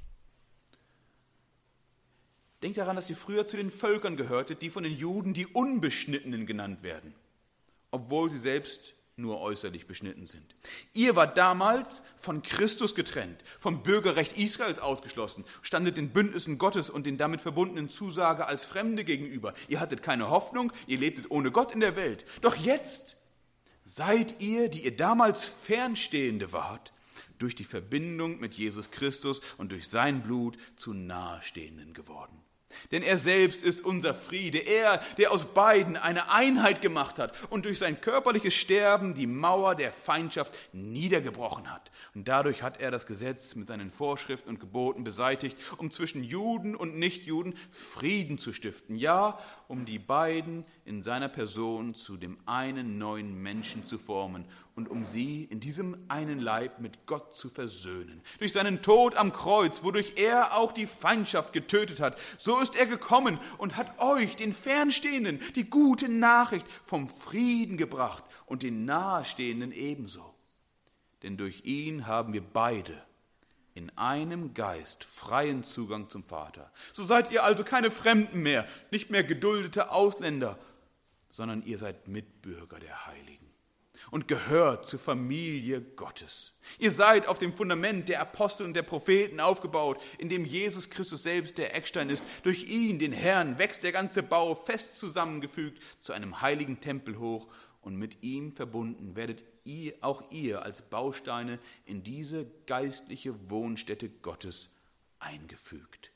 Denkt daran, dass ihr früher zu den Völkern gehörtet, die von den Juden die Unbeschnittenen genannt werden, obwohl sie selbst nur äußerlich beschnitten sind. Ihr wart damals von Christus getrennt, vom Bürgerrecht Israels ausgeschlossen, standet den Bündnissen Gottes und den damit verbundenen Zusage als Fremde gegenüber. Ihr hattet keine Hoffnung, ihr lebtet ohne Gott in der Welt. Doch jetzt seid ihr, die ihr damals Fernstehende wart, durch die Verbindung mit Jesus Christus und durch sein Blut zu Nahestehenden geworden. Denn er selbst ist unser Friede, er, der aus beiden eine Einheit gemacht hat und durch sein körperliches Sterben die Mauer der Feindschaft niedergebrochen hat. Und dadurch hat er das Gesetz mit seinen Vorschriften und Geboten beseitigt, um zwischen Juden und Nichtjuden Frieden zu stiften. Ja, um die beiden in seiner Person zu dem einen neuen Menschen zu formen und um sie in diesem einen Leib mit Gott zu versöhnen. Durch seinen Tod am Kreuz, wodurch er auch die Feindschaft getötet hat, so ist er gekommen und hat euch, den Fernstehenden, die gute Nachricht vom Frieden gebracht und den Nahestehenden ebenso. Denn durch ihn haben wir beide in einem Geist freien Zugang zum Vater. So seid ihr also keine Fremden mehr, nicht mehr geduldete Ausländer, sondern ihr seid Mitbürger der Heiligen und gehört zur Familie Gottes. Ihr seid auf dem Fundament der Apostel und der Propheten aufgebaut, in dem Jesus Christus selbst der Eckstein ist. Durch ihn, den Herrn, wächst der ganze Bau fest zusammengefügt zu einem heiligen Tempel hoch, und mit ihm verbunden werdet ihr, auch ihr als Bausteine in diese geistliche Wohnstätte Gottes eingefügt.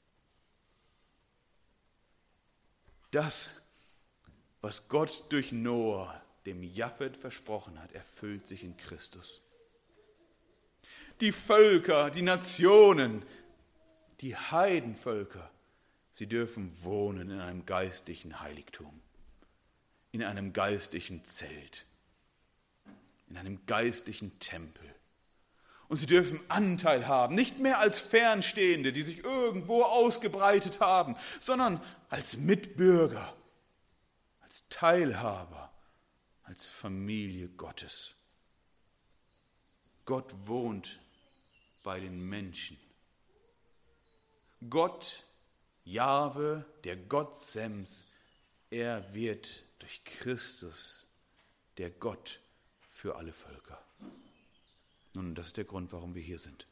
Das, was Gott durch Noah dem Japhet versprochen hat, erfüllt sich in Christus. Die Völker, die Nationen, die Heidenvölker, sie dürfen wohnen in einem geistlichen Heiligtum, in einem geistlichen Zelt, in einem geistlichen Tempel. Und sie dürfen Anteil haben, nicht mehr als Fernstehende, die sich irgendwo ausgebreitet haben, sondern als Mitbürger, als Teilhaber, als Familie Gottes. Gott wohnt bei den Menschen. Gott, Jahwe, der Gott Sems, er wird durch Christus der Gott für alle Völker. Nun, das ist der Grund, warum wir hier sind.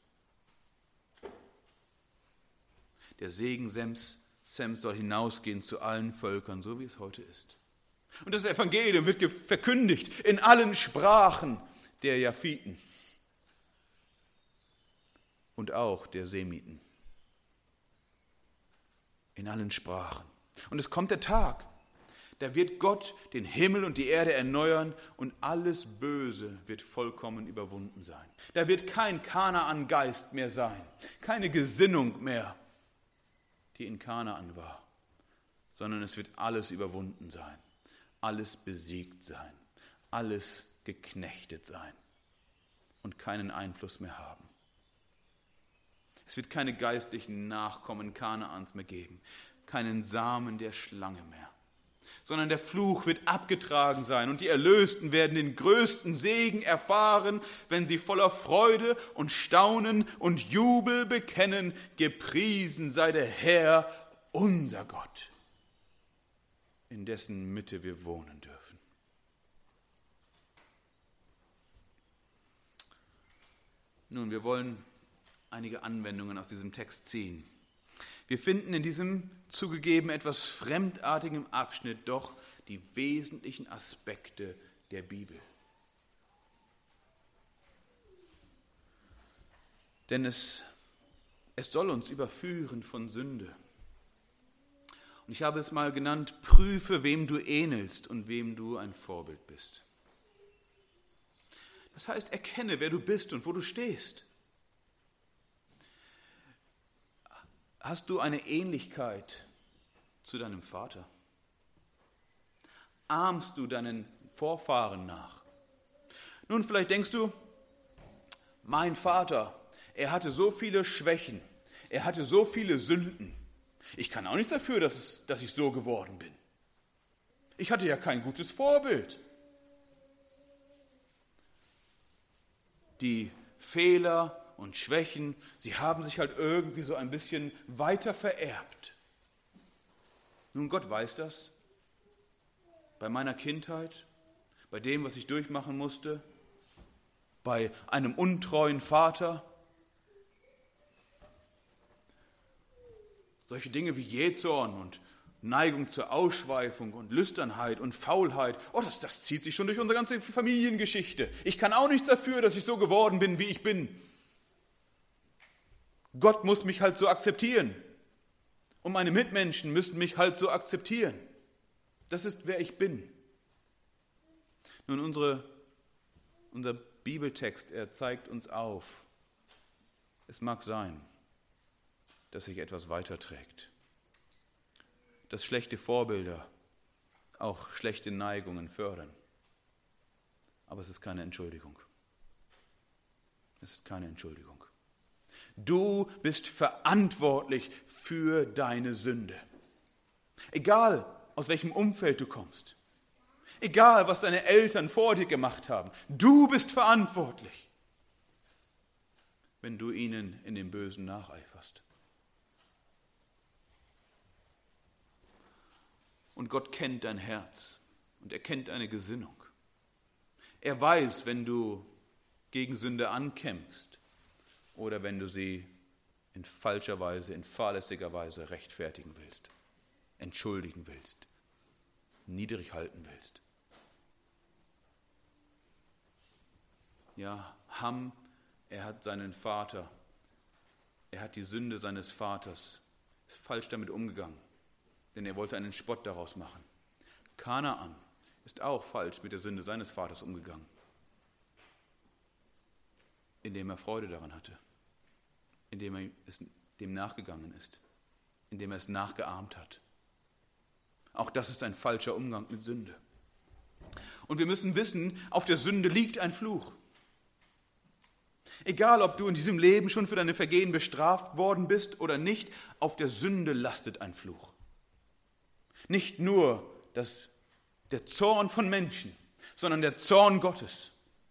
Der Segen Sems, Sems soll hinausgehen zu allen Völkern, so wie es heute ist. Und das Evangelium wird verkündigt in allen Sprachen der Japhiten und auch der Semiten. In allen Sprachen. Und es kommt der Tag, da wird Gott den Himmel und die Erde erneuern und alles Böse wird vollkommen überwunden sein. Da wird kein Kanaan-Geist mehr sein, keine Gesinnung mehr, die in Kanaan war, sondern es wird alles überwunden sein, alles besiegt sein, alles geknechtet sein und keinen Einfluss mehr haben. Es wird keine geistlichen Nachkommen Kanaans mehr geben, keinen Samen der Schlange mehr, sondern der Fluch wird abgetragen sein und die Erlösten werden den größten Segen erfahren, wenn sie voller Freude und Staunen und Jubel bekennen, gepriesen sei der Herr, unser Gott, in dessen Mitte wir wohnen dürfen. Nun, wir wollen einige Anwendungen aus diesem Text ziehen. Wir finden in diesem zugegeben etwas fremdartigen Abschnitt doch die wesentlichen Aspekte der Bibel. Denn es, es soll uns überführen von Sünde. Und ich habe es mal genannt, prüfe, wem du ähnelst und wem du ein Vorbild bist. Das heißt, erkenne, wer du bist und wo du stehst. Hast du eine Ähnlichkeit zu deinem Vater? Ahmst du deinen Vorfahren nach? Nun, vielleicht denkst du, mein Vater, er hatte so viele Schwächen, er hatte so viele Sünden. Ich kann auch nichts dafür, dass, es, dass ich so geworden bin. Ich hatte ja kein gutes Vorbild. Die Fehler und Schwächen, sie haben sich halt irgendwie so ein bisschen weiter vererbt. Nun, Gott weiß das. Bei meiner Kindheit, bei dem, was ich durchmachen musste, bei einem untreuen Vater. Solche Dinge wie Jähzorn und Neigung zur Ausschweifung und Lüsternheit und Faulheit, oh, das, das zieht sich schon durch unsere ganze Familiengeschichte. Ich kann auch nichts dafür, dass ich so geworden bin, wie ich bin. Gott muss mich halt so akzeptieren. Und meine Mitmenschen müssten mich halt so akzeptieren. Das ist, wer ich bin. Nun, unsere, unser Bibeltext, er zeigt uns auf, es mag sein, dass sich etwas weiterträgt, dass schlechte Vorbilder auch schlechte Neigungen fördern. Aber es ist keine Entschuldigung. Es ist keine Entschuldigung. Du bist verantwortlich für deine Sünde. Egal, aus welchem Umfeld du kommst. Egal, was deine Eltern vor dir gemacht haben. Du bist verantwortlich, wenn du ihnen in dem Bösen nacheiferst. Und Gott kennt dein Herz und er kennt deine Gesinnung. Er weiß, wenn du gegen Sünde ankämpfst oder wenn du sie in falscher Weise, in fahrlässiger Weise rechtfertigen willst, entschuldigen willst, niedrig halten willst. Ja, Ham, er hat seinen Vater, er hat die Sünde seines Vaters, ist falsch damit umgegangen, denn er wollte einen Spott daraus machen. Kanaan ist auch falsch mit der Sünde seines Vaters umgegangen, indem er Freude daran hatte, indem er es dem nachgegangen ist, indem er es nachgeahmt hat. Auch das ist ein falscher Umgang mit Sünde. Und wir müssen wissen, auf der Sünde liegt ein Fluch. Egal, ob du in diesem Leben schon für deine Vergehen bestraft worden bist oder nicht, auf der Sünde lastet ein Fluch. Nicht nur das, der Zorn von Menschen, sondern der Zorn Gottes.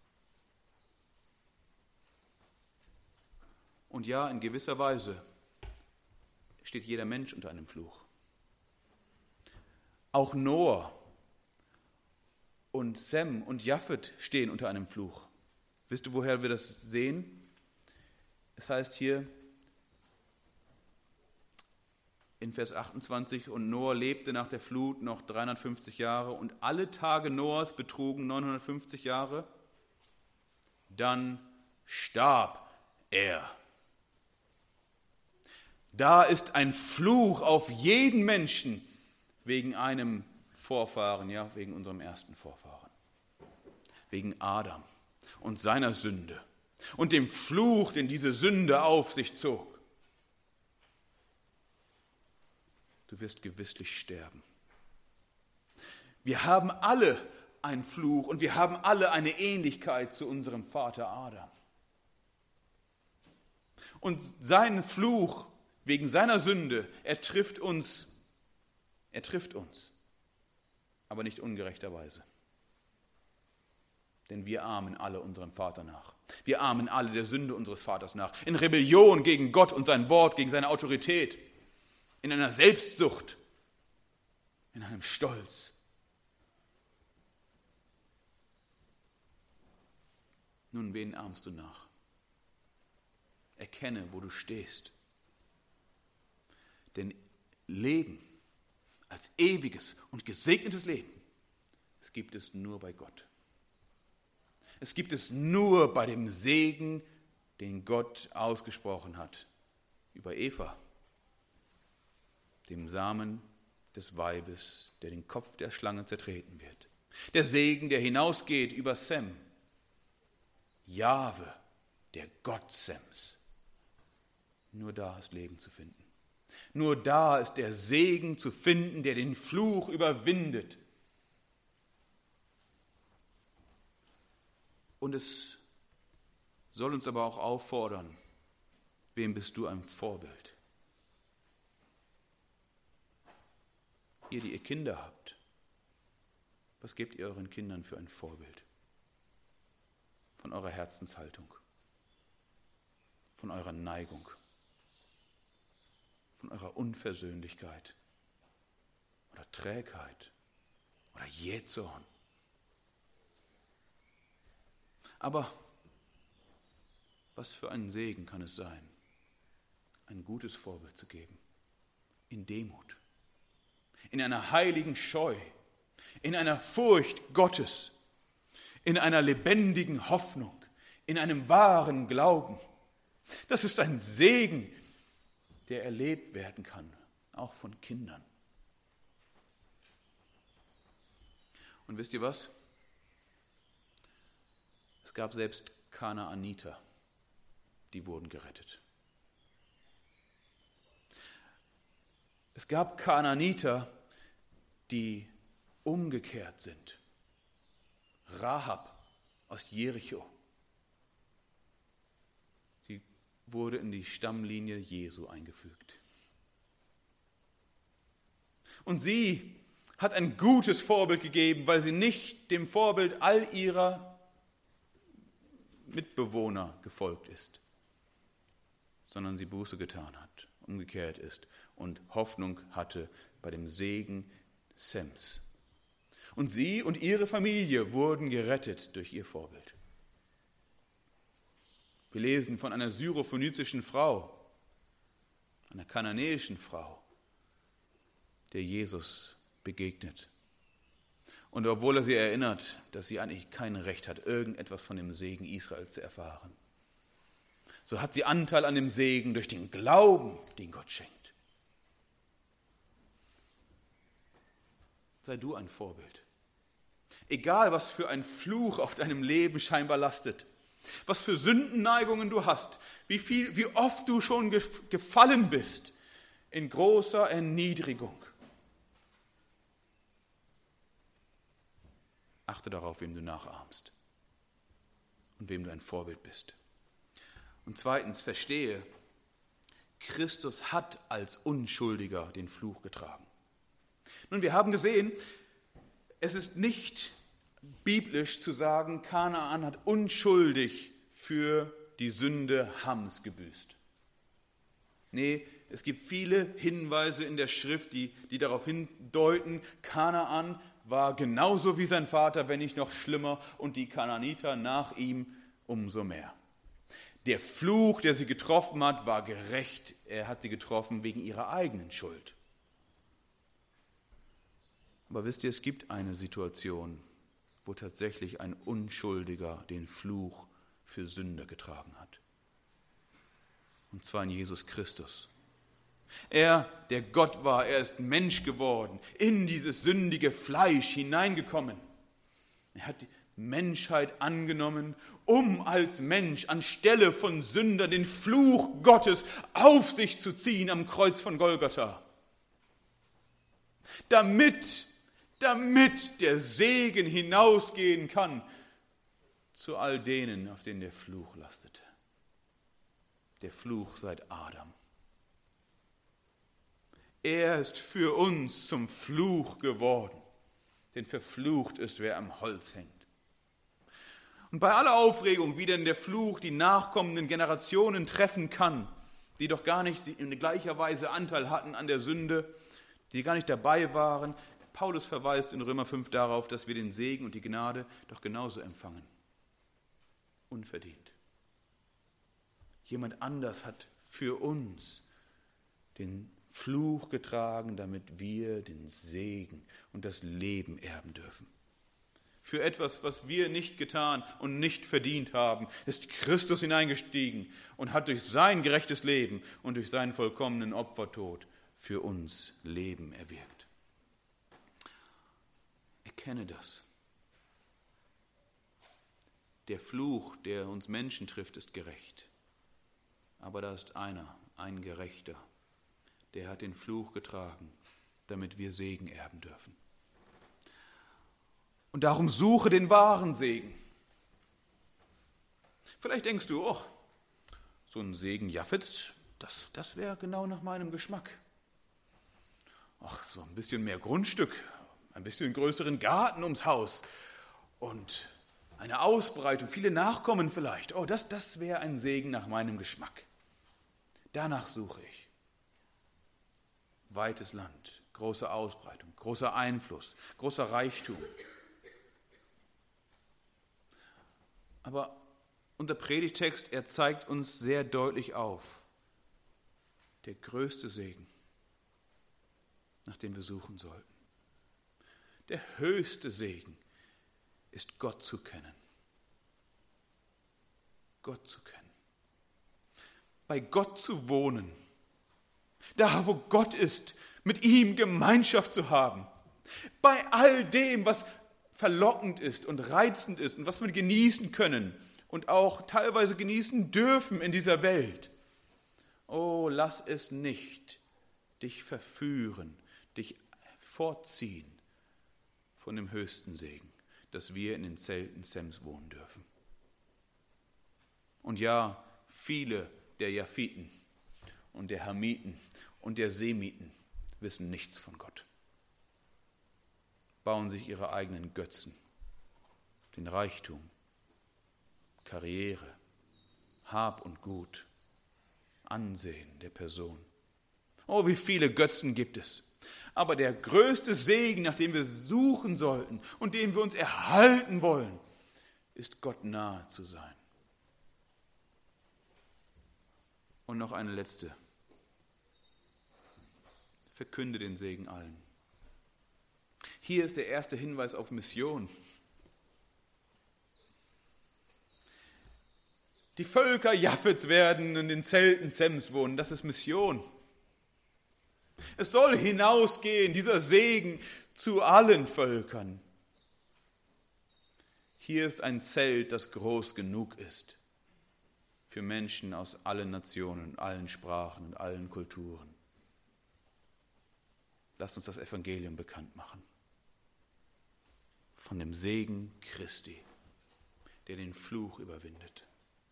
Und ja, in gewisser Weise steht jeder Mensch unter einem Fluch. Auch Noah und Sem und Japhet stehen unter einem Fluch. Wisst ihr, woher wir das sehen? Es heißt hier in Vers achtundzwanzig, und Noah lebte nach der Flut noch dreihundertfünfzig Jahre und alle Tage Noahs betrugen neunhundertfünfzig Jahre. Dann starb er. Da ist ein Fluch auf jeden Menschen wegen einem Vorfahren, ja, wegen unserem ersten Vorfahren, wegen Adam und seiner Sünde und dem Fluch, den diese Sünde auf sich zog. Du wirst gewisslich sterben. Wir haben alle einen Fluch und wir haben alle eine Ähnlichkeit zu unserem Vater Adam. Und sein Fluch wegen seiner Sünde, er trifft uns, er trifft uns, aber nicht ungerechterweise. Denn wir ahmen alle unserem Vater nach. Wir ahmen alle der Sünde unseres Vaters nach. In Rebellion gegen Gott und sein Wort, gegen seine Autorität. In einer Selbstsucht. In einem Stolz. Nun, wen ahmst du nach? Erkenne, wo du stehst. Denn Leben als ewiges und gesegnetes Leben, das gibt es nur bei Gott. Es gibt es nur bei dem Segen, den Gott ausgesprochen hat über Eva, dem Samen des Weibes, der den Kopf der Schlange zertreten wird. Der Segen, der hinausgeht über Sem, Jahwe, der Gott Sems. Nur da ist Leben zu finden. Nur da ist der Segen zu finden, der den Fluch überwindet. Und es soll uns aber auch auffordern, wem bist du ein Vorbild? Ihr, die ihr Kinder habt, was gebt ihr euren Kindern für ein Vorbild? Von eurer Herzenshaltung, von eurer Neigung, von eurer Unversöhnlichkeit oder Trägheit oder Jähzorn. Aber was für ein Segen kann es sein, ein gutes Vorbild zu geben, in Demut, in einer heiligen Scheu, in einer Furcht Gottes, in einer lebendigen Hoffnung, in einem wahren Glauben. Das ist ein Segen, der erlebt werden kann auch von Kindern. Und wisst ihr was? Es gab selbst Kanaaniter, die wurden gerettet. Es gab Kanaaniter, die umgekehrt sind. Rahab aus Jericho. Sie wurde in die Stammlinie Jesu eingefügt. Und sie hat ein gutes Vorbild gegeben, weil sie nicht dem Vorbild all ihrer Mitbewohner gefolgt ist, sondern sie Buße getan hat, umgekehrt ist und Hoffnung hatte bei dem Segen Sems. Und sie und ihre Familie wurden gerettet durch ihr Vorbild. Wir lesen von einer syrophönizischen Frau, einer kananäischen Frau, der Jesus begegnet. Und obwohl er sie erinnert, dass sie eigentlich kein Recht hat, irgendetwas von dem Segen Israel zu erfahren, so hat sie Anteil an dem Segen durch den Glauben, den Gott schenkt. Sei du ein Vorbild. Egal, was für ein Fluch auf deinem Leben scheinbar lastet, was für Sündenneigungen du hast, wie viel, wie oft du schon gefallen bist in großer Erniedrigung. Achte darauf, wem du nachahmst und wem du ein Vorbild bist. Und zweitens, verstehe, Christus hat als Unschuldiger den Fluch getragen. Nun, wir haben gesehen, es ist nicht biblisch zu sagen, Kanaan hat unschuldig für die Sünde Hams gebüßt. Nee, es gibt viele Hinweise in der Schrift, die, die darauf hindeuten, Kanaan war genauso wie sein Vater, wenn nicht noch schlimmer, und die Kanaaniter nach ihm umso mehr. Der Fluch, der sie getroffen hat, war gerecht. Er hat sie getroffen wegen ihrer eigenen Schuld. Aber wisst ihr, es gibt eine Situation, wo tatsächlich ein Unschuldiger den Fluch für Sünder getragen hat. Und zwar in Jesus Christus. Er, der Gott war, er ist Mensch geworden, in dieses sündige Fleisch hineingekommen. Er hat die Menschheit angenommen, um als Mensch anstelle von Sündern den Fluch Gottes auf sich zu ziehen am Kreuz von Golgatha. Damit, damit der Segen hinausgehen kann zu all denen, auf denen der Fluch lastete. Der Fluch seit Adam. Er ist für uns zum Fluch geworden, denn verflucht ist, wer am Holz hängt. Und bei aller Aufregung, wie denn der Fluch die nachkommenden Generationen treffen kann, die doch gar nicht in gleicher Weise Anteil hatten an der Sünde, die gar nicht dabei waren, Paulus verweist in Römer fünf darauf, dass wir den Segen und die Gnade doch genauso empfangen. Unverdient. Jemand anders hat für uns den Fluch getragen, damit wir den Segen und das Leben erben dürfen. Für etwas, was wir nicht getan und nicht verdient haben, ist Christus hineingestiegen und hat durch sein gerechtes Leben und durch seinen vollkommenen Opfertod für uns Leben erwirkt. Erkenne das. Der Fluch, der uns Menschen trifft, ist gerecht. Aber da ist einer, ein Gerechter, der hat den Fluch getragen, damit wir Segen erben dürfen. Und darum suche den wahren Segen. Vielleicht denkst du, oh, so ein Segen Japhets, das, das wäre genau nach meinem Geschmack. Ach, so ein bisschen mehr Grundstück, ein bisschen größeren Garten ums Haus und eine Ausbreitung, viele Nachkommen vielleicht. Oh, das, das wäre ein Segen nach meinem Geschmack. Danach suche ich. Weites Land, große Ausbreitung, großer Einfluss, großer Reichtum. Aber unser Predigtext, er zeigt uns sehr deutlich auf, der größte Segen, nach dem wir suchen sollten. Der höchste Segen ist Gott zu kennen. Gott zu kennen. Bei Gott zu wohnen Da, wo Gott ist, mit ihm Gemeinschaft zu haben. Bei all dem, was verlockend ist und reizend ist und was wir genießen können und auch teilweise genießen dürfen in dieser Welt. Oh, lass es nicht dich verführen, dich fortziehen von dem höchsten Segen, dass wir in den Zelten Sems wohnen dürfen. Und ja, viele der Japhiten und der Hamiten und der Semiten wissen nichts von Gott. Bauen sich ihre eigenen Götzen, den Reichtum, Karriere, Hab und Gut, Ansehen der Person. Oh, wie viele Götzen gibt es. Aber der größte Segen, nach dem wir suchen sollten und den wir uns erhalten wollen, ist Gott nahe zu sein. Und noch eine letzte. Verkünde den Segen allen. Hier ist der erste Hinweis auf Mission. Die Völker Japhets werden in den Zelten Sems wohnen. Das ist Mission. Es soll hinausgehen, dieser Segen zu allen Völkern. Hier ist ein Zelt, das groß genug ist für Menschen aus allen Nationen, allen Sprachen und allen Kulturen. Lasst uns das Evangelium bekannt machen. Von dem Segen Christi, der den Fluch überwindet.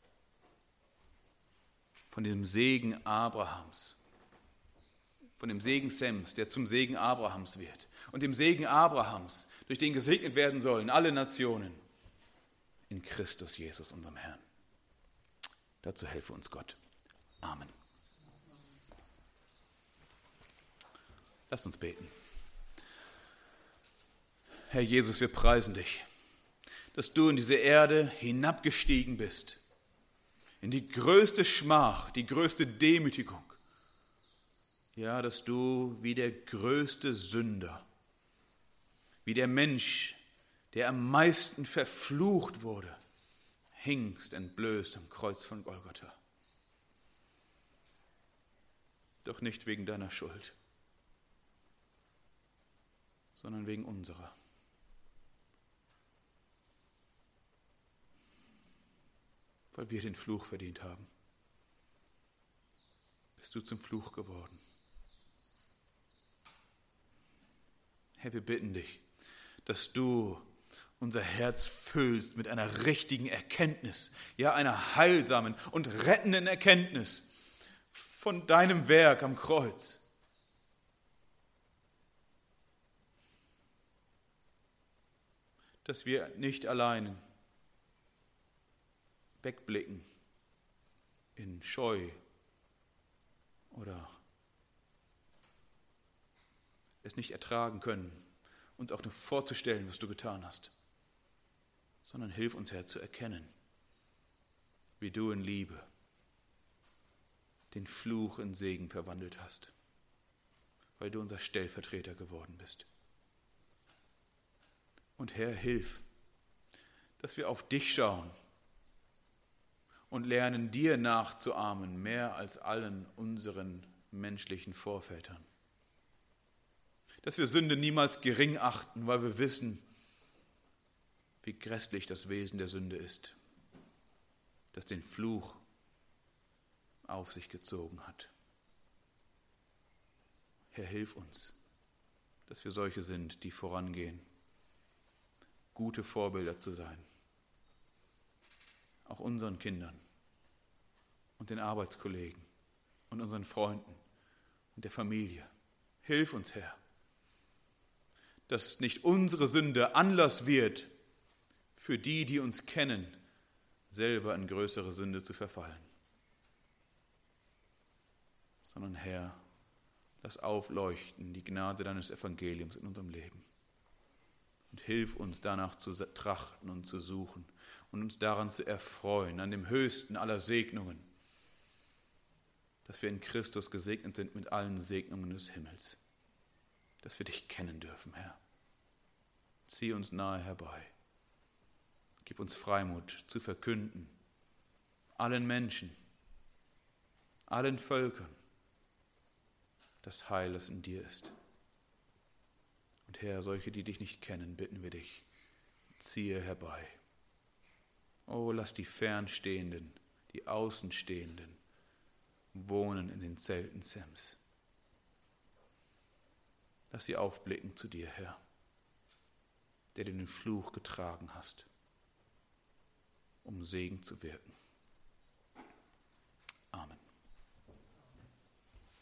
Von dem Segen Abrahams. Von dem Segen Sems, der zum Segen Abrahams wird. Und dem Segen Abrahams, durch den gesegnet werden sollen alle Nationen. In Christus Jesus, unserem Herrn. Dazu helfe uns Gott. Amen. Lasst uns beten. Herr Jesus, wir preisen dich, dass du in diese Erde hinabgestiegen bist, in die größte Schmach, die größte Demütigung. Ja, dass du wie der größte Sünder, wie der Mensch, der am meisten verflucht wurde, hingst entblößt am Kreuz von Golgatha. Doch nicht wegen deiner Schuld, sondern wegen unserer. Weil wir den Fluch verdient haben, bist du zum Fluch geworden. Herr, wir bitten dich, dass du unser Herz füllst mit einer richtigen Erkenntnis, ja, einer heilsamen und rettenden Erkenntnis von deinem Werk am Kreuz. Dass wir nicht allein wegblicken in Scheu oder es nicht ertragen können, uns auch nur vorzustellen, was du getan hast, sondern hilf uns, Herr, zu erkennen, wie du in Liebe den Fluch in Segen verwandelt hast, weil du unser Stellvertreter geworden bist. Und Herr, hilf, dass wir auf dich schauen und lernen, dir nachzuahmen, mehr als allen unseren menschlichen Vorvätern. Dass wir Sünde niemals gering achten, weil wir wissen, wie grässlich das Wesen der Sünde ist, das den Fluch auf sich gezogen hat. Herr, hilf uns, dass wir solche sind, die vorangehen, gute Vorbilder zu sein, auch unseren Kindern und den Arbeitskollegen und unseren Freunden und der Familie. Hilf uns, Herr, dass nicht unsere Sünde Anlass wird, für die, die uns kennen, selber in größere Sünde zu verfallen. Sondern, Herr, lass aufleuchten die Gnade deines Evangeliums in unserem Leben. Und hilf uns danach zu trachten und zu suchen und uns daran zu erfreuen, an dem höchsten aller Segnungen, dass wir in Christus gesegnet sind mit allen Segnungen des Himmels, dass wir dich kennen dürfen, Herr. Zieh uns nahe herbei. Gib uns Freimut zu verkünden, allen Menschen, allen Völkern, das Heil, das in dir ist. Und Herr, solche, die dich nicht kennen, bitten wir dich, ziehe herbei. Oh, lass die Fernstehenden, die Außenstehenden wohnen in den Zelten Sems. Lass sie aufblicken zu dir, Herr, der du den Fluch getragen hast, um Segen zu wirken.